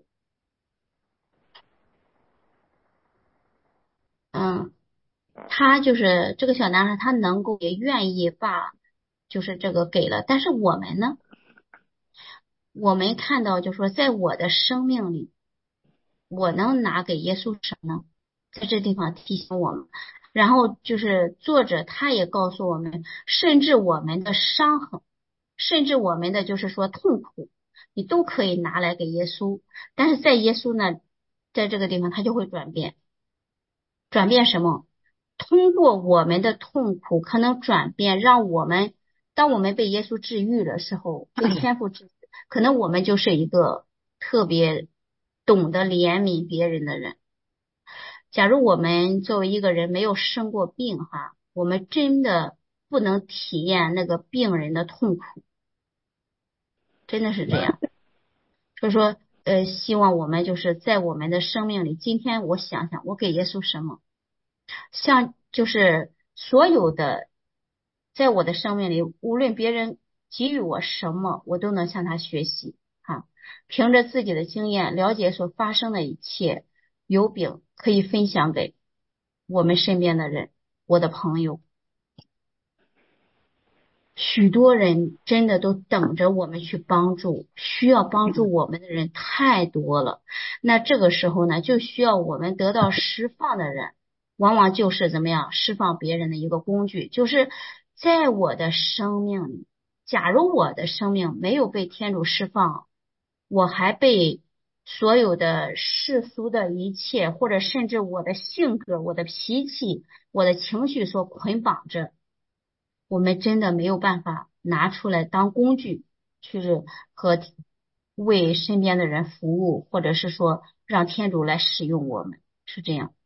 他就是这个小男孩，他能够也愿意把就是这个给了，但是我们呢，我们看到就是说，在我的生命里，我能拿给耶稣什么呢？在这地方提醒我们，然后就是作者他也告诉我们，甚至我们的伤痕，甚至我们的就是说痛苦，你都可以拿来给耶稣，但是在耶稣呢，在这个地方他就会转变什么？通过我们的痛苦，可能转变，让我们当我们被耶稣治愈的时候，被天父治愈，可能我们就是一个特别懂得怜悯别人的人。假如我们作为一个人没有生过病我们真的不能体验那个病人的痛苦，真的是这样。所以说希望我们就是在我们的生命里，今天我想想我给耶稣什么，像就是所有的在我的生命里，无论别人给予我什么，我都能向他学习凭着自己的经验了解所发生的一切，有饼可以分享给我们身边的人，我的朋友。许多人真的都等着我们去帮助，需要帮助我们的人太多了。那这个时候呢，就需要我们得到释放的人，往往就是怎么样释放别人的一个工具。就是在我的生命里，假如我的生命没有被天主释放，我还被所有的世俗的一切，或者甚至我的性格、我的脾气、我的情绪所捆绑着，我们真的没有办法拿出来当工具去和为身边的人服务，或者是说让天主来使用我们，是这样。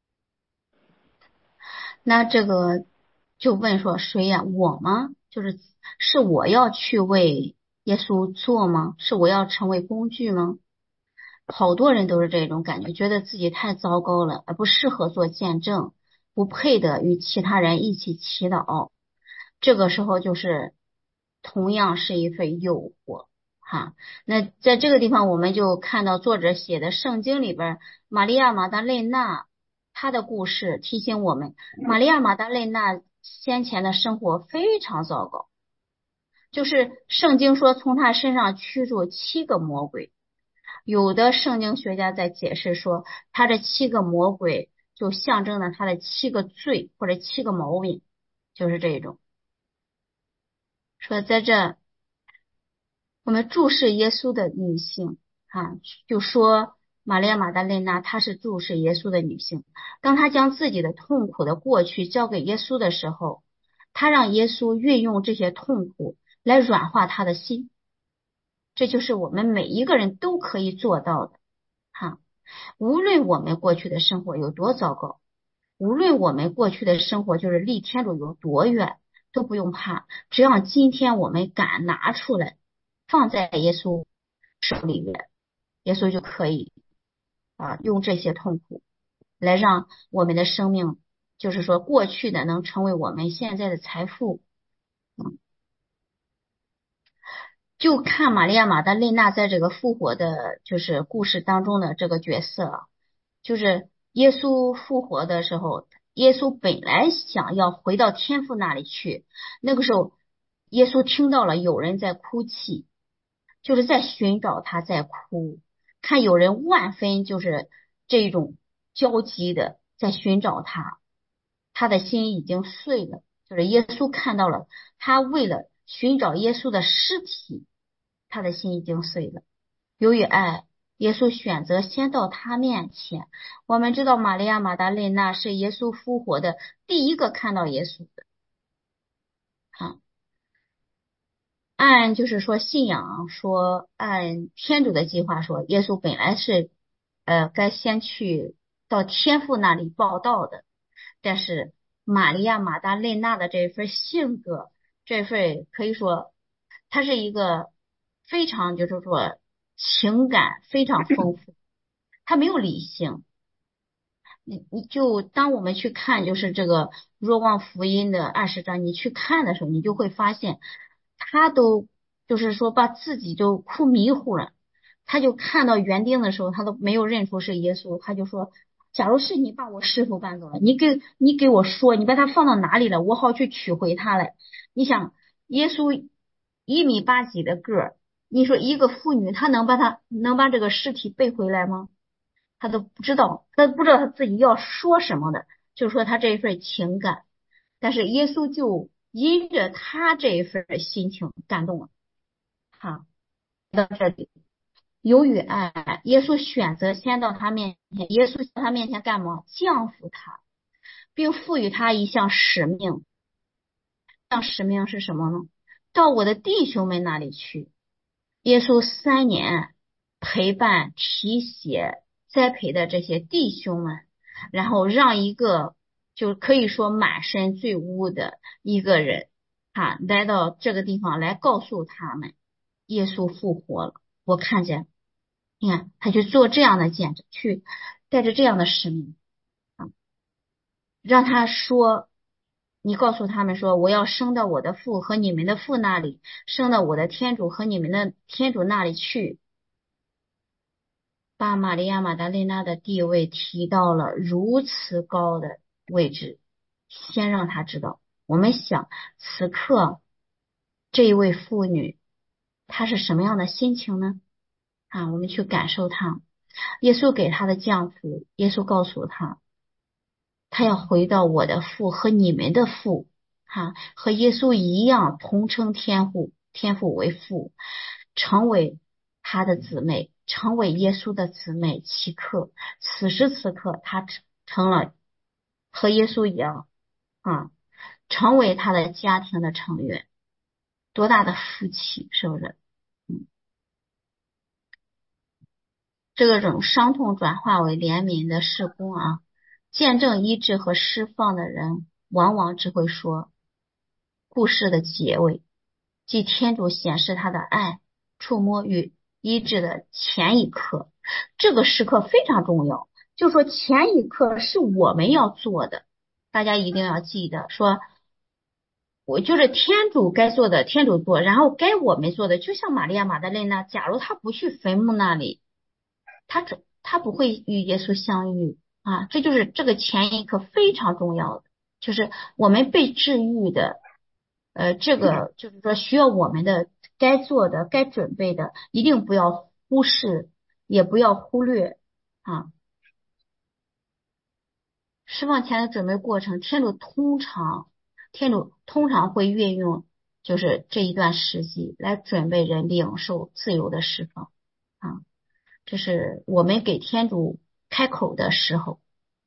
那这个就问说谁呀？我吗？是我要去为耶稣做吗？是我要成为工具吗？好多人都是这种感觉，觉得自己太糟糕了，而不适合做见证，不配的与其他人一起祈祷。这个时候就是同样是一份诱惑那在这个地方我们就看到作者写的圣经里边，玛利亚玛达肋纳她的故事提醒我们，玛利亚玛达肋纳先前的生活非常糟糕，就是圣经说从她身上驱逐7个魔鬼。有的圣经学家在解释说，他这7个魔鬼就象征了他的7个罪或者7个毛病，就是这种。说在这我们注视耶稣的女性就说玛利亚玛达肋纳她是注视耶稣的女性，当她将自己的痛苦的过去交给耶稣的时候，她让耶稣运用这些痛苦来软化她的心，这就是我们每一个人都可以做到的无论我们过去的生活有多糟糕，无论我们过去的生活就是离天主有多远，都不用怕，只要今天我们敢拿出来放在耶稣手里面，耶稣就可以用这些痛苦来让我们的生命，就是说过去的能成为我们现在的财富。就看玛利亚玛达肋纳在这个复活的就是故事当中的这个角色就是耶稣复活的时候， 耶稣本来想要回到天父那里去，那个时候耶稣听到了有人在哭泣，就是在寻找他，在哭，看有人万分就是这种焦急的在寻找他，他的心已经碎了。就是耶稣看到了他为了寻找耶稣的尸体，他的心已经碎了。由于爱，耶稣选择先到他面前。我们知道玛利亚马达肋纳是耶稣复活的第一个看到耶稣的。按就是说信仰说，按天主的计划说，耶稣本来是该先去到天父那里报道的，但是玛利亚马达肋纳的这份性格，这份可以说他是一个非常就是说情感非常丰富，他没有理性。你就当我们去看就是这个若望福音的20章，你去看的时候，你就会发现他都就是说把自己就哭迷糊了。他就看到园丁的时候，他都没有认出是耶稣，他就说假如是你把我师傅搬走了，你给我说你把他放到哪里了，我好去取回他来。你想耶稣1.8米的个儿，你说一个妇女她能把这个尸体背回来吗？他都不知道，他不知道他自己要说什么的，就说他这一份情感，但是耶稣就因着他这一份心情感动了。好，到这里，由于爱，耶稣选择先到他面前，耶稣在他面前干嘛？降服他，并赋予他一项使命。这项使命是什么呢？到我的弟兄们那里去。耶稣3年陪伴、提携、栽培的这些弟兄们，然后让一个就可以说满身罪污的一个人来到这个地方来告诉他们，耶稣复活了。我看见，你看他去做这样的见证，去带着这样的使命让他说，你告诉他们说，我要升到我的父和你们的父那里，升到我的天主和你们的天主那里去。把玛利亚马达肋纳的地位提到了如此高的位置，先让他知道。我们想此刻这一位妇女她是什么样的心情呢？我们去感受她。耶稣给她的降福，耶稣告诉她，她要回到我的父和你们的父，和耶稣一样同称天父为父，成为他的姊妹，成为耶稣的姊妹契克。此时此刻，他成了和耶稣一样成为他的家庭的成员。多大的福气，是不是？这种伤痛转化为怜悯的事工见证医治和释放的人往往只会说故事的结尾，即天主显示他的爱触摸与医治的前一刻。这个时刻非常重要，就说前一刻是我们要做的，大家一定要记得，说我就是天主该做的天主做，然后该我们做的，就像玛利亚马达肋纳，假如他不去坟墓那里，他不会与耶稣相遇这就是这个前一刻非常重要的，就是我们被治愈的这个就是说需要我们的该做的该准备的一定不要忽视，也不要忽略释放前的准备过程，天主通常会运用就是这一段时机来准备人领受自由的释放这是我们给天主开口的时候，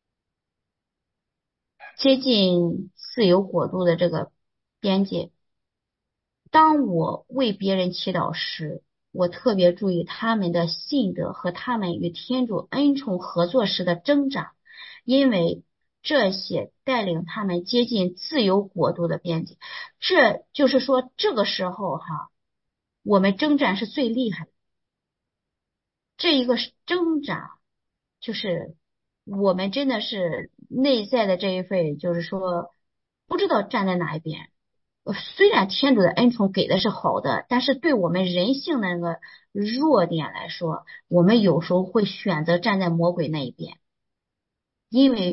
接近自由国度的这个边界。当我为别人祈祷时，我特别注意他们的信德和他们与天主恩宠合作时的挣扎，因为这些带领他们接近自由国度的边界。这就是说这个时候我们征战是最厉害的。这一个挣扎就是我们真的是内在的这一份，就是说不知道站在哪一边。虽然天主的恩宠给的是好的，但是对我们人性的那个弱点来说，我们有时候会选择站在魔鬼那一边，因为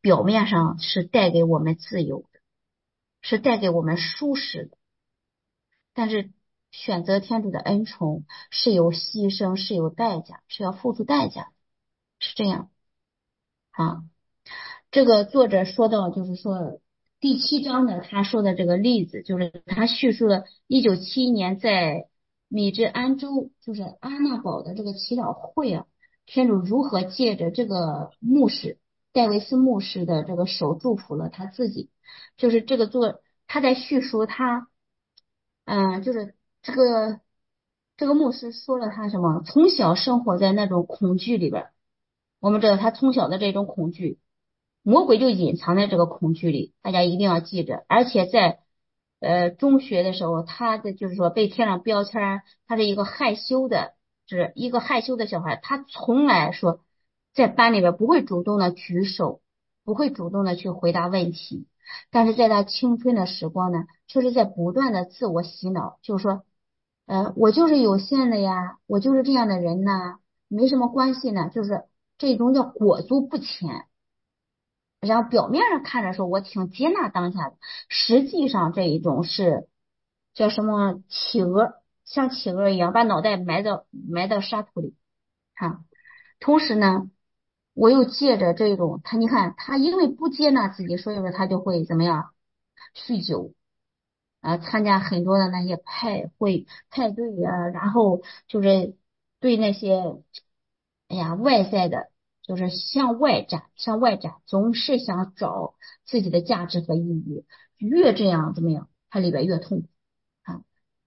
表面上是带给我们自由的，是带给我们舒适的，但是选择天主的恩宠是有牺牲，是有代价，是要付出代价的，是这样啊。这个作者说到，就是说第7章呢，他说的这个例子，就是他叙述了1971年在米治安州，就是安娜堡的这个祈祷会啊，天主如何借着这个牧师戴维斯牧师的这个手祝福了他自己，就是他在叙述他，就是这个牧师说了他什么，从小生活在那种恐惧里边，我们知道他从小的这种恐惧。魔鬼就隐藏在这个恐惧里，大家一定要记着。而且在中学的时候，他的就是说被贴上标签，他是一个害羞的，就是一个害羞的小孩。他从来说在班里边不会主动的举手，不会主动的去回答问题。但是在他青春的时光呢，却是在不断的自我洗脑，就是说，我就是有限的呀，我就是这样的人呐，没什么关系呢，就是这种叫裹足不前。然后表面上看着说我挺接纳当下的，实际上这一种是叫什么企鹅，像企鹅一样把脑袋埋到沙土里啊。同时呢，我又借着这种你看他因为不接纳自己，所以说他就会怎么样酗酒啊，参加很多的那些派对呀，然后就是对那些哎呀外在的。就是向外展，总是想找自己的价值和意义，越这样怎么样，它里边越痛苦啊。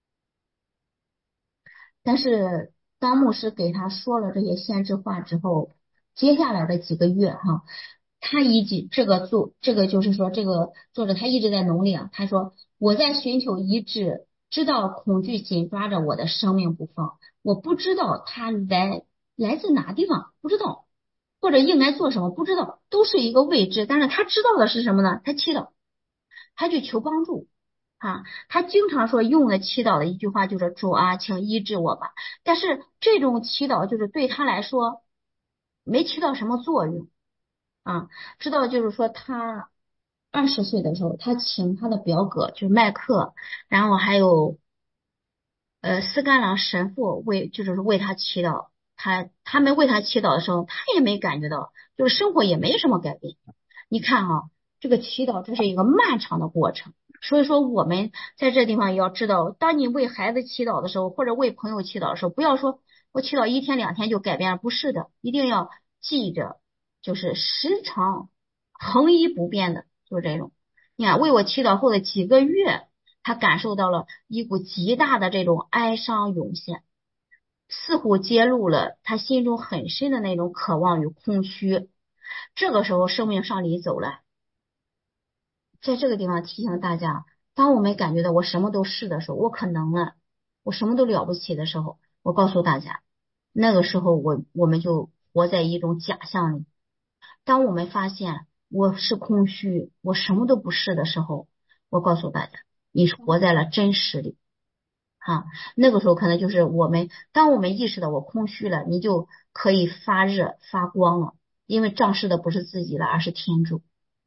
但是当牧师给他说了这些先知话之后，接下来的几个月哈，他这个就是说这个作者他一直在努力啊，他说我在寻求医治，知道恐惧紧抓着我的生命不放，我不知道它来自哪地方，不知道。或者应该做什么不知道，都是一个未知。但是他知道的是什么呢？他祈祷，他去求帮助啊。他经常说用的祈祷的一句话就是主啊，请医治我吧。但是这种祈祷就是对他来说没起到什么作用啊。知道就是说他20岁的时候，他请他的表哥就是麦克，然后还有斯甘朗神父就是为他祈祷。他们为他祈祷的时候，他也没感觉到，就是生活也没什么改变。你看啊，这个祈祷这是一个漫长的过程，所以说我们在这地方也要知道，当你为孩子祈祷的时候，或者为朋友祈祷的时候，不要说我祈祷1天2天就改变了，不是的，一定要记着，就是时常恒一不变的，就是这种。你看，为我祈祷后的几个月，他感受到了一股极大的这种哀伤涌现。似乎揭露了他心中很深的那种渴望与空虚。这个时候，生命上离走了。在这个地方提醒大家，当我们感觉到我什么都是的时候，我可能了，我什么都了不起的时候，我告诉大家，那个时候我们就活在一种假象里。当我们发现我是空虚，我什么都不是的时候，我告诉大家，你活在了真实里。那个时候可能就是当我们意识到我空虚了，你就可以发热发光了，因为仗势的不是自己了，而是天主。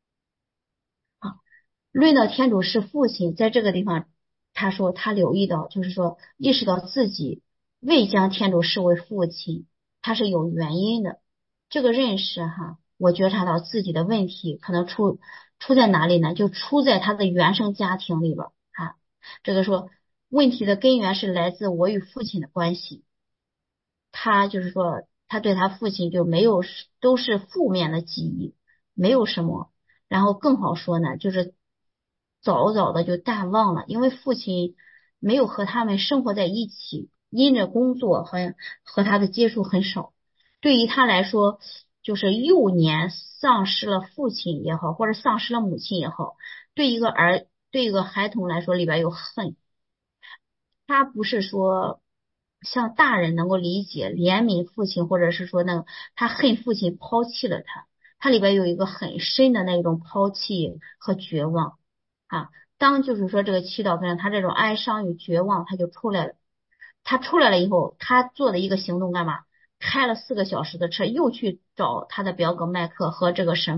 论到天主是父亲，在这个地方，他说他留意到，就是说意识到自己未将天主视为父亲，他是有原因的。这个认识我觉察到自己的问题可能出在哪里呢？就出在他的原生家庭里边这个说问题的根源是来自我与父亲的关系。他就是说，他对他父亲就没有，都是负面的记忆，没有什么。然后更好说呢，就是早早的就淡忘了，因为父亲没有和他们生活在一起，因着工作和他的接触很少。对于他来说，就是幼年丧失了父亲也好，或者丧失了母亲也好，对一个孩童来说，里边有恨。他不是说像大人能够理解怜悯父亲，或者是说他恨父亲抛弃了他，他里边有一个很深的那种抛弃和绝望当就是说这个祈祷跟他这种哀伤与绝望他就出来了。他出来了以后，他做的一个行动干嘛？开了4个小时的车，又去找他的表哥麦克和这个神父，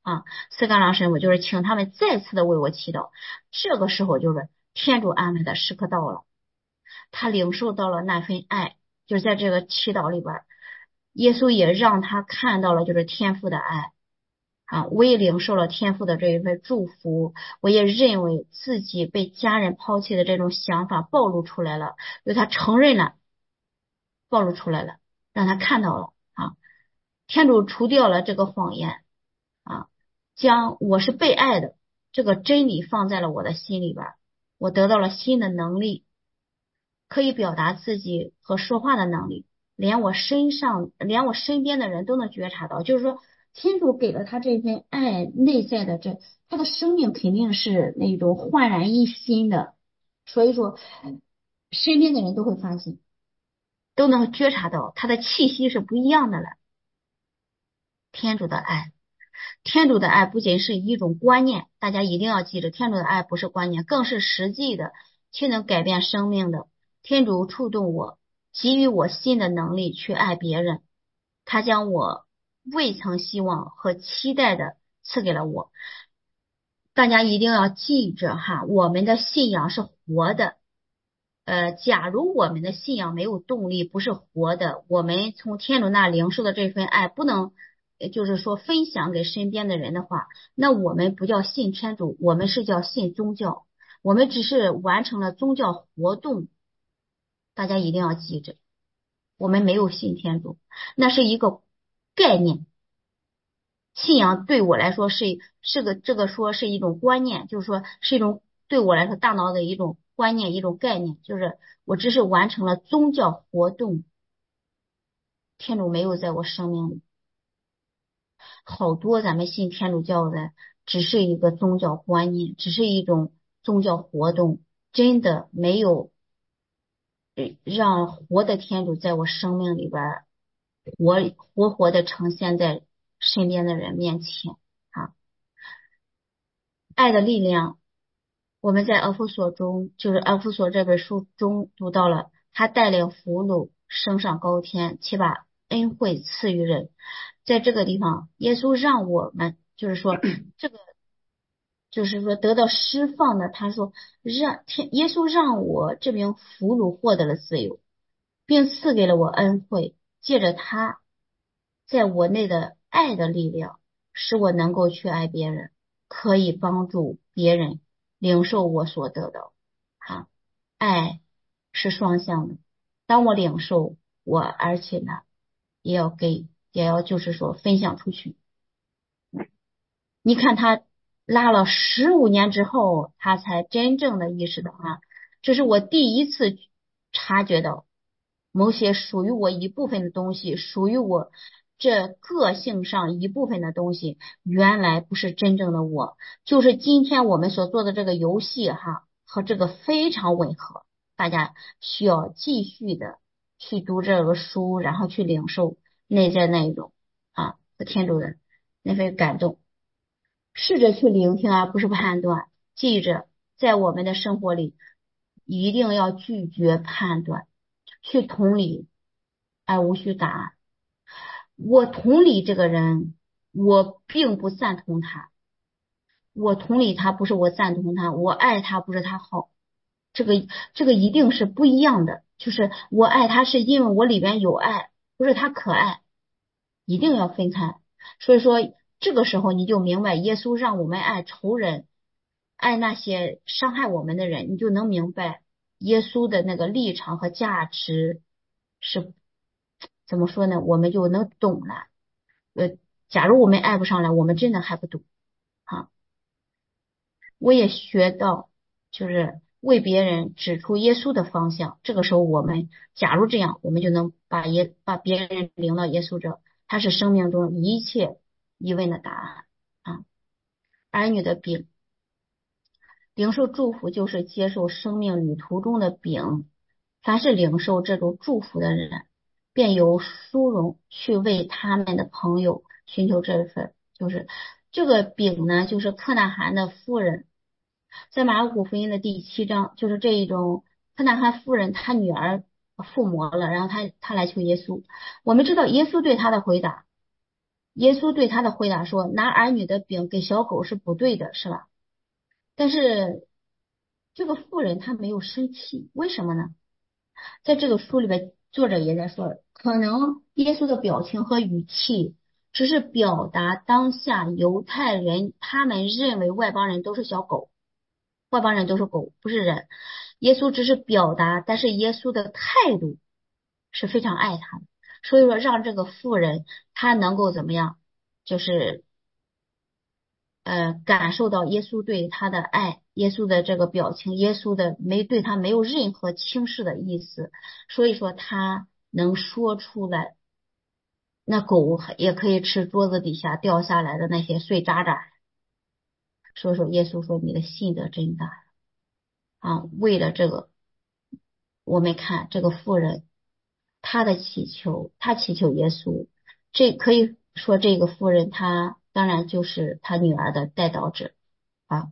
啊，四干老神，我就是请他们再次的为我祈祷。这个时候就是天主安排的时刻到了，他领受到了那份爱，就是在这个祈祷里边，耶稣也让他看到了就是天父的爱啊，我也领受了天父的这一份祝福，我也认为自己被家人抛弃的这种想法暴露出来了，因为他承认了，暴露出来了，让他看到了啊，天主除掉了这个谎言啊，将我是被爱的这个真理放在了我的心里边，我得到了新的能力，可以表达自己和说话的能力，连我身边的人都能觉察到，就是说天主给了他这份爱，内在的他的生命肯定是那种焕然一新的，所以说身边的人都会发现，都能觉察到他的气息是不一样的了。天主的爱，天主的爱不仅是一种观念，大家一定要记着，天主的爱不是观念，更是实际的，却能改变生命的。天主触动我，给予我新的能力去爱别人，他将我未曾希望和期待的赐给了我。大家一定要记着哈，我们的信仰是活的。假如我们的信仰没有动力，不是活的，我们从天主那领受的这份爱不能，就是说分享给身边的人的话，那我们不叫信天主，我们是叫信宗教，我们只是完成了宗教活动。大家一定要记着，我们没有信天主，那是一个概念。信仰对我来说是一种观念，就是说是一种对我来说大脑的一种观念，一种概念，就是我只是完成了宗教活动，天主没有在我生命里。好多咱们信天主教的只是一个宗教观念，只是一种宗教活动，真的没有让活的天主在我生命里边活的呈现在身边的人面前啊。爱的力量，我们在俄弗所中，就是俄弗所这本书中读到了，他带领俘虏升上高天，且把恩惠赐予人。在这个地方，耶稣让我们就是说这个就是说得到释放的，他说耶稣让我这名俘虏获得了自由，并赐给了我恩惠，借着他在我内的爱的力量，使我能够去爱别人，可以帮助别人领受我所得到。哈，爱是双向的，当我领受而且呢也要就是说分享出去。你看他拉了15年之后，他才真正的意识到啊，这是我第一次察觉到某些属于我一部分的东西，属于我这个性上一部分的东西，原来不是真正的我。就是今天我们所做的这个游戏哈，和这个非常吻合。大家需要继续的去读这个书，然后去领受内在那一种啊和天主的那份感动。试着去聆听，而不是判断。记着，在我们的生活里，一定要拒绝判断，去同理，而无需答案。我同理这个人，我并不赞同他；我同理他，不是我赞同他；我爱他，不是他好。这个一定是不一样的。就是我爱他，是因为我里边有爱，不是他可爱，一定要分开。所以说，这个时候你就明白，耶稣让我们爱仇人，爱那些伤害我们的人，你就能明白耶稣的那个立场和价值是怎么说呢？我们就能懂了。假如我们爱不上来，我们真的还不懂啊。我也学到，就是为别人指出耶稣的方向。这个时候，我们假如这样，我们就能把别人领到耶稣这，他是生命中一切疑问的答案啊。儿女的饼，领受祝福就是接受生命旅途中的饼。凡是领受这种祝福的人，便有殊荣去为他们的朋友寻求这份。就是这个饼呢，就是克纳罕的妇人。在马尔谷福音的第7章，就是这一种克纳罕夫人，她女儿附魔了，然后她来求耶稣。我们知道耶稣对她的回答， 耶稣对他的回答说，拿儿女的饼给小狗是不对的，是吧？但是这个妇人她没有生气，为什么呢？在这个书里边，作者也在说，可能耶稣的表情和语气只是表达当下犹太人他们认为外邦人都是小狗，外邦人都是狗，不是人。耶稣只是表达，但是耶稣的态度是非常爱他的，所以说让这个妇人她能够怎么样，就是感受到耶稣对他的爱，耶稣的这个表情，耶稣的对他没有任何轻视的意思，所以说他能说出来，那狗也可以吃桌子底下掉下来的那些碎渣渣。所以说耶稣说你的信德真大啊！为了这个，我们看这个妇人，她的祈求，她祈求耶稣，这可以说这个妇人她当然就是她女儿的代祷者啊。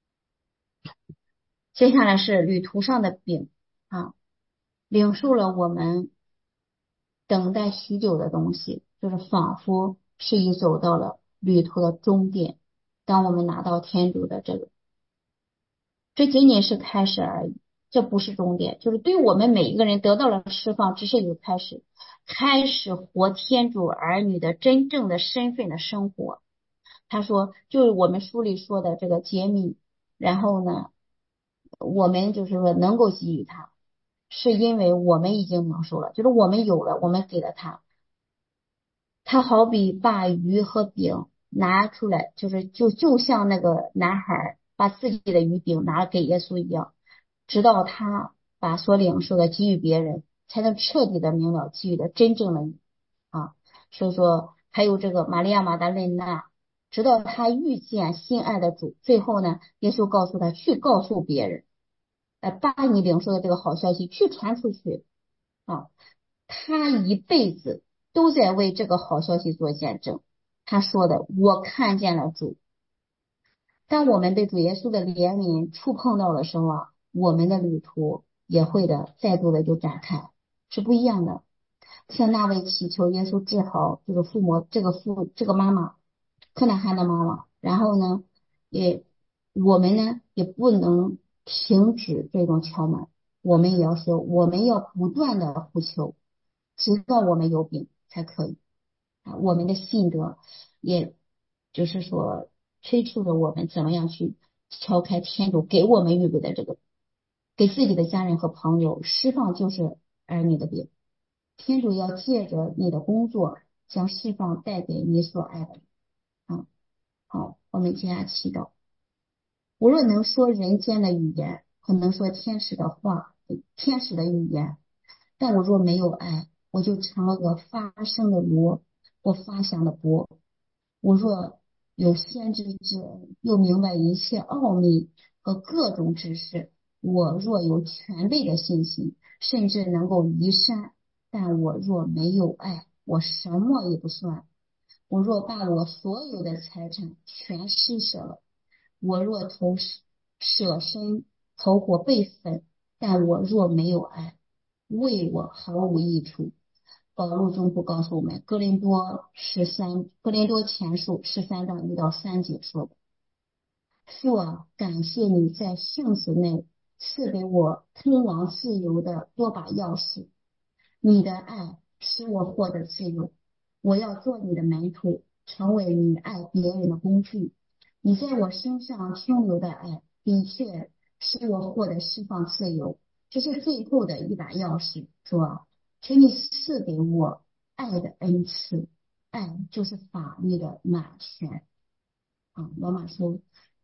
接下来是旅途上的饼啊，领受了我们等待许久的东西，就是仿佛是已走到了旅途的终点。当我们拿到天主的这个，这仅仅是开始而已，这不是终点。就是对我们每一个人得到了释放，只是一个开始，开始活天主儿女的真正的身份的生活。他说，就是我们书里说的这个揭秘，然后呢，我们就是说能够给予他，是因为我们已经蒙受了，就是我们有了，我们给了他。他好比把鱼和饼拿出来，就像那个男孩把自己的鱼饼拿给耶稣一样，直到他把所领受的给予别人，才能彻底的明了给予的真正的意义啊。所以说，还有这个玛利亚马达肋纳，直到他遇见心爱的主，最后呢，耶稣告诉他去告诉别人，把你领受的这个好消息去传出去啊。他一辈子都在为这个好消息做见证。他说的，我看见了主。当我们被主耶稣的怜悯触碰到的时候啊，我们的旅途也会的再度的就展开，是不一样的。像那位祈求耶稣治好这个这个妈妈，克乃罕的妈妈，然后呢，我们呢也不能停止这种敲门，我们也要说，我们要不断的呼求，直到我们有饼才可以啊。我们的信德，也就是说催促着我们怎么样去敲开天主给我们预备的这个，给自己的家人和朋友释放，就是儿女的饼。天主要借着你的工作，将释放带给你所爱的人啊。好，我们接下祈祷。无论能说人间的语言，和能说天使的话，天使的语言，但我若没有爱，我就成了个发声的锣或发响的钵。我若有先知之恩，又明白一切奥秘和各种知识，我若有全备的信心，甚至能够移山，但我若没有爱，我什么也不算。我若把我所有的财产全施舍了，我若舍身投火被焚，但我若没有爱，为我毫无益处。保禄中途告诉我们，哥林多前书13章1到3节说的：父啊，感谢你在圣子内赐给我通往自由的多把钥匙，你的爱使我获得自由。我要做你的门徒，成为你爱别人的工具。你在我身上停留的爱，的确使我获得释放自由。这是最后的一把钥匙，主啊，请你赐给我爱的恩赐。爱就是法律的满全啊。罗马书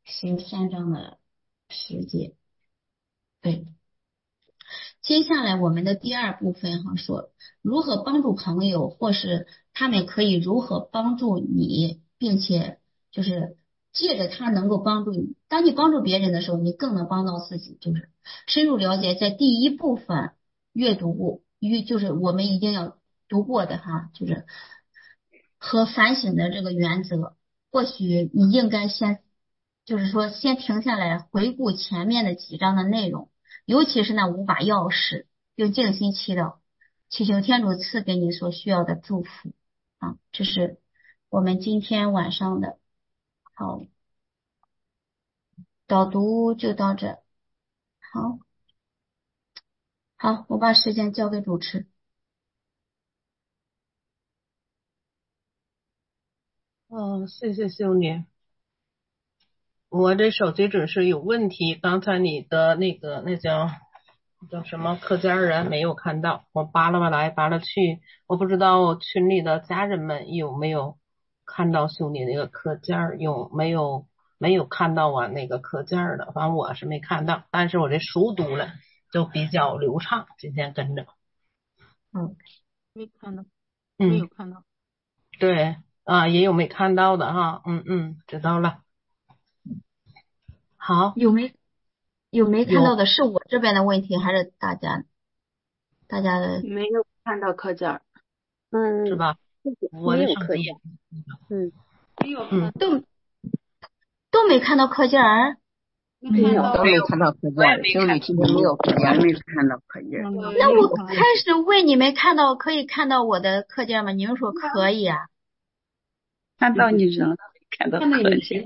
13章10节。对。接下来我们的第二部分说如何帮助朋友，或是他们可以如何帮助你，并且就是借着他能够帮助你。当你帮助别人的时候，你更能帮到自己。就是深入了解，在第一部分阅读就是我们一定要读过的就是和反省的这个原则。或许你应该就是说先停下来回顾前面的几章的内容，尤其是那5把钥匙，并静心祈祷，祈求天主赐给你所需要的祝福啊。这是我们今天晚上的好导读就到这。好，好，我把时间交给主持。 谢谢修女。我这手机指示有问题，刚才你的那叫什么课件儿没有看到，我扒拉来扒拉去，我不知道群里的家人们有没有看到修女那个课件儿，没有看到我那个课件儿的，反正我是没看到，但是我这熟读了就比较流畅，今天跟着。 没看到， 没有看到。 对啊，也有没看到的哈，知道了。好， 有没看到的是我这边的问题，还是大家的？ 没有看到课件， 是吧？我的手机也没有看到， 都没看到课件儿。 没有看到课件，修女今天没有课件，没看到课件。 那我开始问你们看到可以看到我的课件吗？你们说可以啊。 看到你人了，看到课件。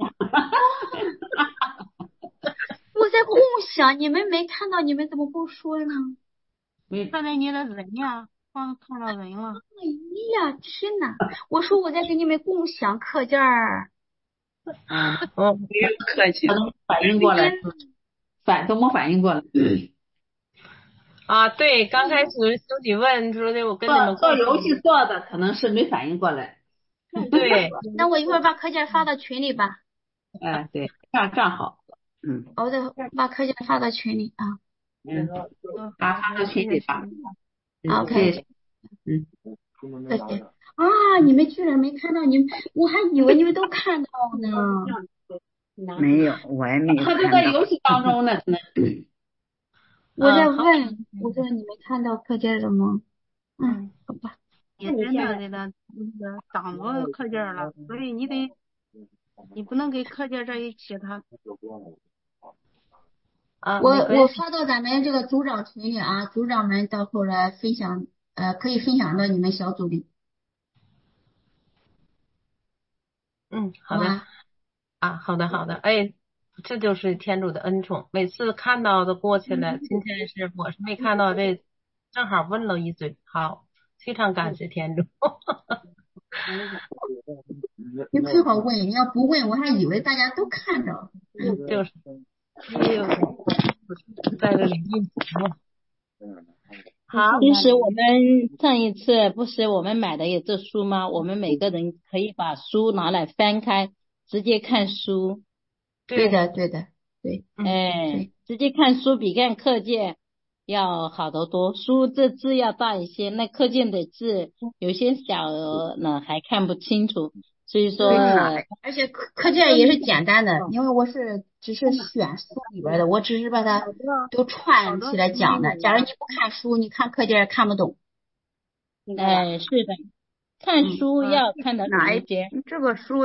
我在共享，你们没看到，你们怎么不说呢？ 看到你的人呀，看到人了。 哎呀，天哪！我说我在给你们共享课件儿。 没有客气， 反应过来，都没反应过来。 啊，对，刚开始修女问说的，我跟你们做游戏做的可能是没反应过来。 对， 那我一会儿把课件发到群里吧。 哎，对，这样好。 我再把课件发到群里啊。 发到群里吧。 OK。 谢谢。 谢谢。啊，你们居然没看到，我还以为你们都看到呢。 没有，我也没有看到。 他就在游戏当中呢。 我在问，我说你没看到课件了吗？好吧。 也真的给他挡着课件了，所以你不能给课件在一起他。 我发到咱们这个组长群里啊，组长们到后来分享，可以分享到你们小组里。 好的。好的，哎，这就是天主的恩宠，每次看到都过去了，今天我是没看到，这正好问了一嘴，好，非常感谢天主。 你最好问，你要不问，我还以为大家都看着。 就是，在这里运行嘛。好， 其实我们上一次不是我们买的有这书吗？我们每个人可以把书拿来翻开，直接看书。 对的，对。 直接看书比看课件要好得多，书这字要大一些，那课件的字有些小呢还看不清楚，所以说而且课件也是简单的，因为我只是选书里边的，我只是把它都串起来讲的。假如你不看书，你看课件看不懂。 是的，看书要看得直接。 这个书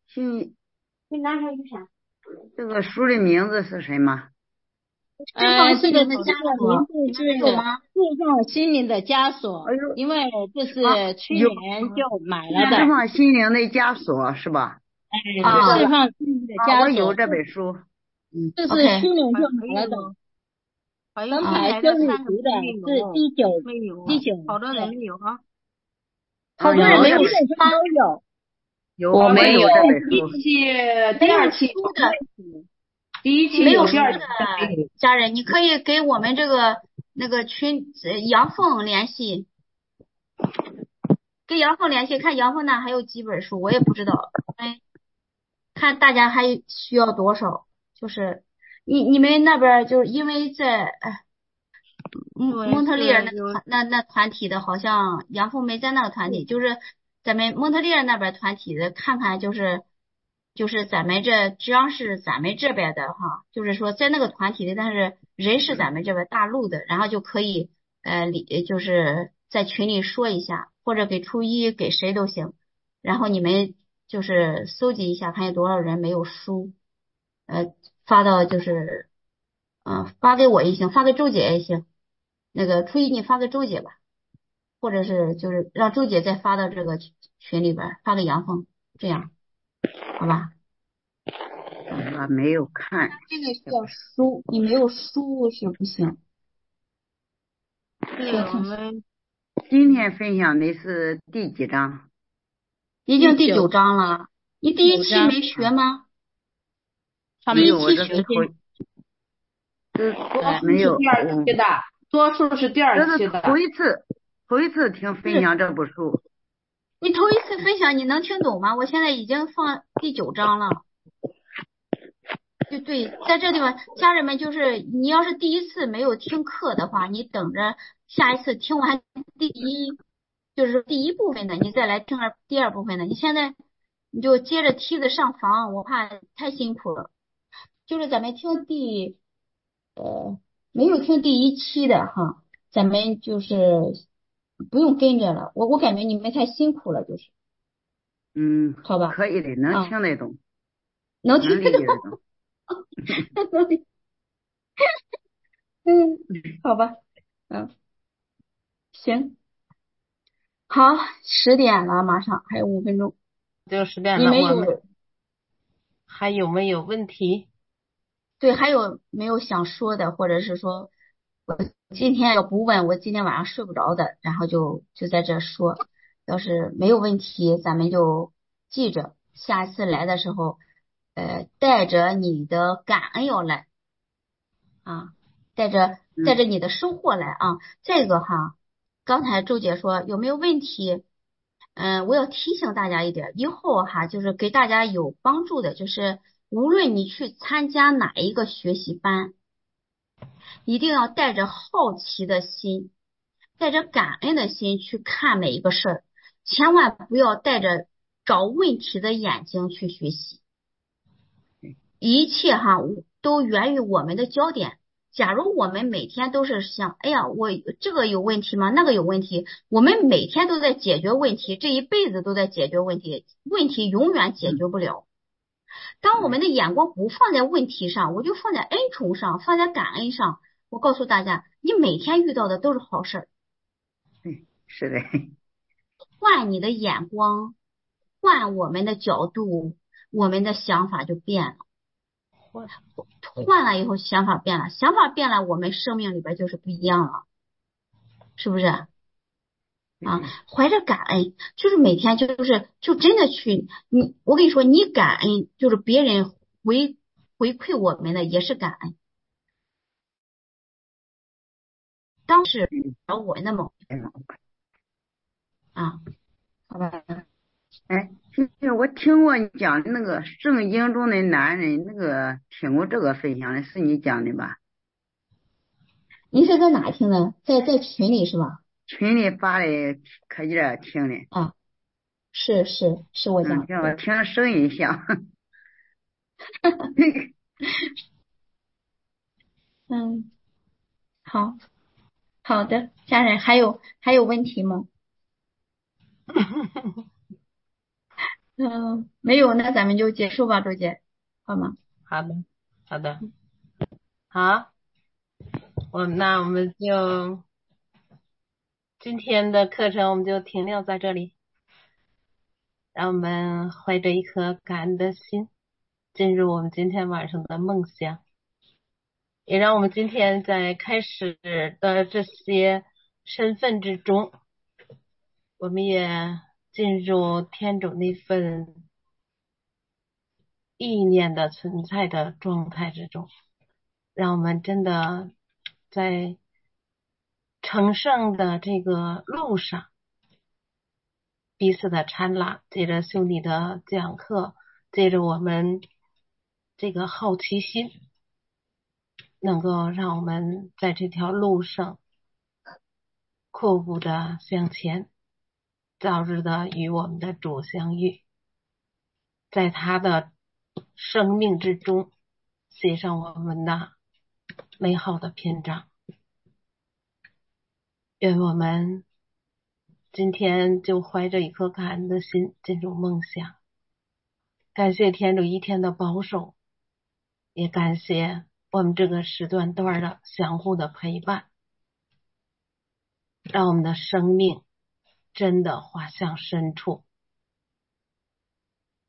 这个书的名字是什么？ 这个名字是释放心灵的枷锁，因为这是去年就买了的。 释放心灵的枷锁是吧？ 释放心灵的枷锁。 我有这本书。 这是去年就买了的。刚才修女读的是第九， 好多人没有啊。 好多人没有，都有。 我没有这本书。 第二期第一期没有第二期家人，你可以给我们这个那个群杨凤联系，跟杨凤联系，看杨凤那还有几本书，我也不知道，看大家还需要多少，就是你们那边就是因为在蒙特利尔那团体的，好像杨凤没在那个团体，就是咱们蒙特利尔那边团体的，看看就是咱们只要是咱们这边的哈，就是说在那个团体的，但是人是咱们这边大陆的，然后就可以就是在群里说一下，或者给初一给谁都行，然后你们就是搜集一下，看有多少人没有书，发到就是发给我也行，发给周姐也行，那个初一你发给周姐吧，或者是就是让周姐再发到这个群里边，发给杨凤。 这样，好吧？ 我没有看。 这个需要输，你没有输是不行。 对，我们今天分享的是第几章？ 已经第9章了。你第1期没学吗？第1期学的。 没有。 第2期的，多数是第2期的。 头一次听分享这部书。 你头一次分享，你能听懂吗？我现在已经放第9章了。对，在这地方，家人们就是你要是第一次没有听课的话，你等着下一次听完就是第一部分的，你再来听第2部分的。你现在你就接着梯子上房，我怕太辛苦了。就是咱们听没有听第1期的哈，咱们就是不用跟着了。我感觉你们太辛苦了，就是。好吧。 可以的，能听得懂。 能听得懂。好吧，行，好，10点了，马上还有5分钟， 就10点了。我们还有没有问题？ 对，还有没有想说的，或者是说我今天要不问，我今天晚上睡不着的，然后就在这说，要是没有问题，咱们就记着，下一次来的时候，带着你的感恩要来。带着你的收获来啊！这个哈，刚才周姐说有没有问题？我要提醒大家一点，以后哈，就是给大家有帮助的，就是无论你去参加哪一个学习班，一定要带着好奇的心，带着感恩的心去看每一个事儿，千万不要带着找问题的眼睛去学习。一切哈都源于我们的焦点。假如我们每天都是想，哎呀，我这个有问题吗？那个有问题，我们每天都在解决问题，这一辈子都在解决问题，问题永远解决不了。当我们的眼光不放在问题上，我就放在恩宠上，放在感恩上，我告诉大家，你每天遇到的都是好事儿。 是的。 换你的眼光，换我们的角度，我们的想法就变了。换了以后想法变了，想法变了，我们生命里边就是不一样了，是不是？怀着感恩，就是每天就真的去我跟你说，你感恩就是别人回馈我们的也是感恩。当时找我们的某好吧。 我听过你讲的那个圣经中的男人，那个听过这个分享的，是你讲的吧？ 您是在哪听的？在群里是吧？ 群里发的课件听的。 是我讲的。 我听声音像。 好的，家人还有问题吗？没有，那咱们就结束吧，周姐，好吗？ 好的，好，那我们就今天的课程我们就停留在这里，让我们怀着一颗感恩的心进入我们今天晚上的梦乡，也让我们今天在开始的这些身份之中，我们也进入天主那份意念的存在的状态之中，让我们真的在成圣的这个路上彼此的搀拉，借着修女的讲课，借着我们这个好奇心，能够让我们在这条路上阔步的向前，早日的与我们的主相遇，在他的生命之中写上我们的美好的篇章。愿我们今天就怀着一颗感恩的心进入梦想，感谢天主一天的保守，也感谢我们这个时段的相互的陪伴，让我们的生命真的滑向深处，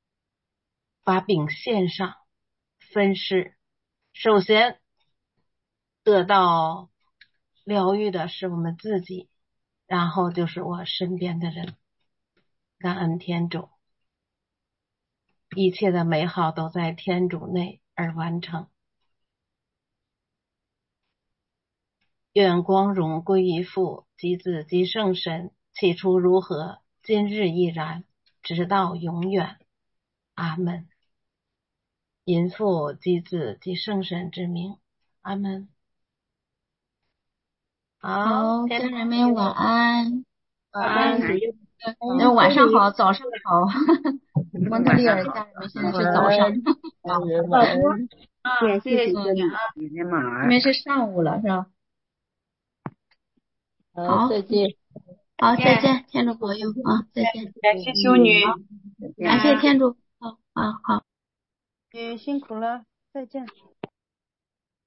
把饼献上，分施。首先得到疗愈的是我们自己，然后就是我身边的人。感恩天主，一切的美好都在天主内而完成。愿光荣归于父及子及圣神，起初如何，今日亦然，直到永远。阿门。因父及子及圣神之名。阿门。好， 家人们晚安。 晚安。 晚上好，早上好。蒙特利尔家人们现在是早上。 谢谢修女， 你们是上午了是吧？ 好，再见。 好，再见，天主保佑啊，再见。 感谢修女， 感谢天主。好。 辛苦了，再见。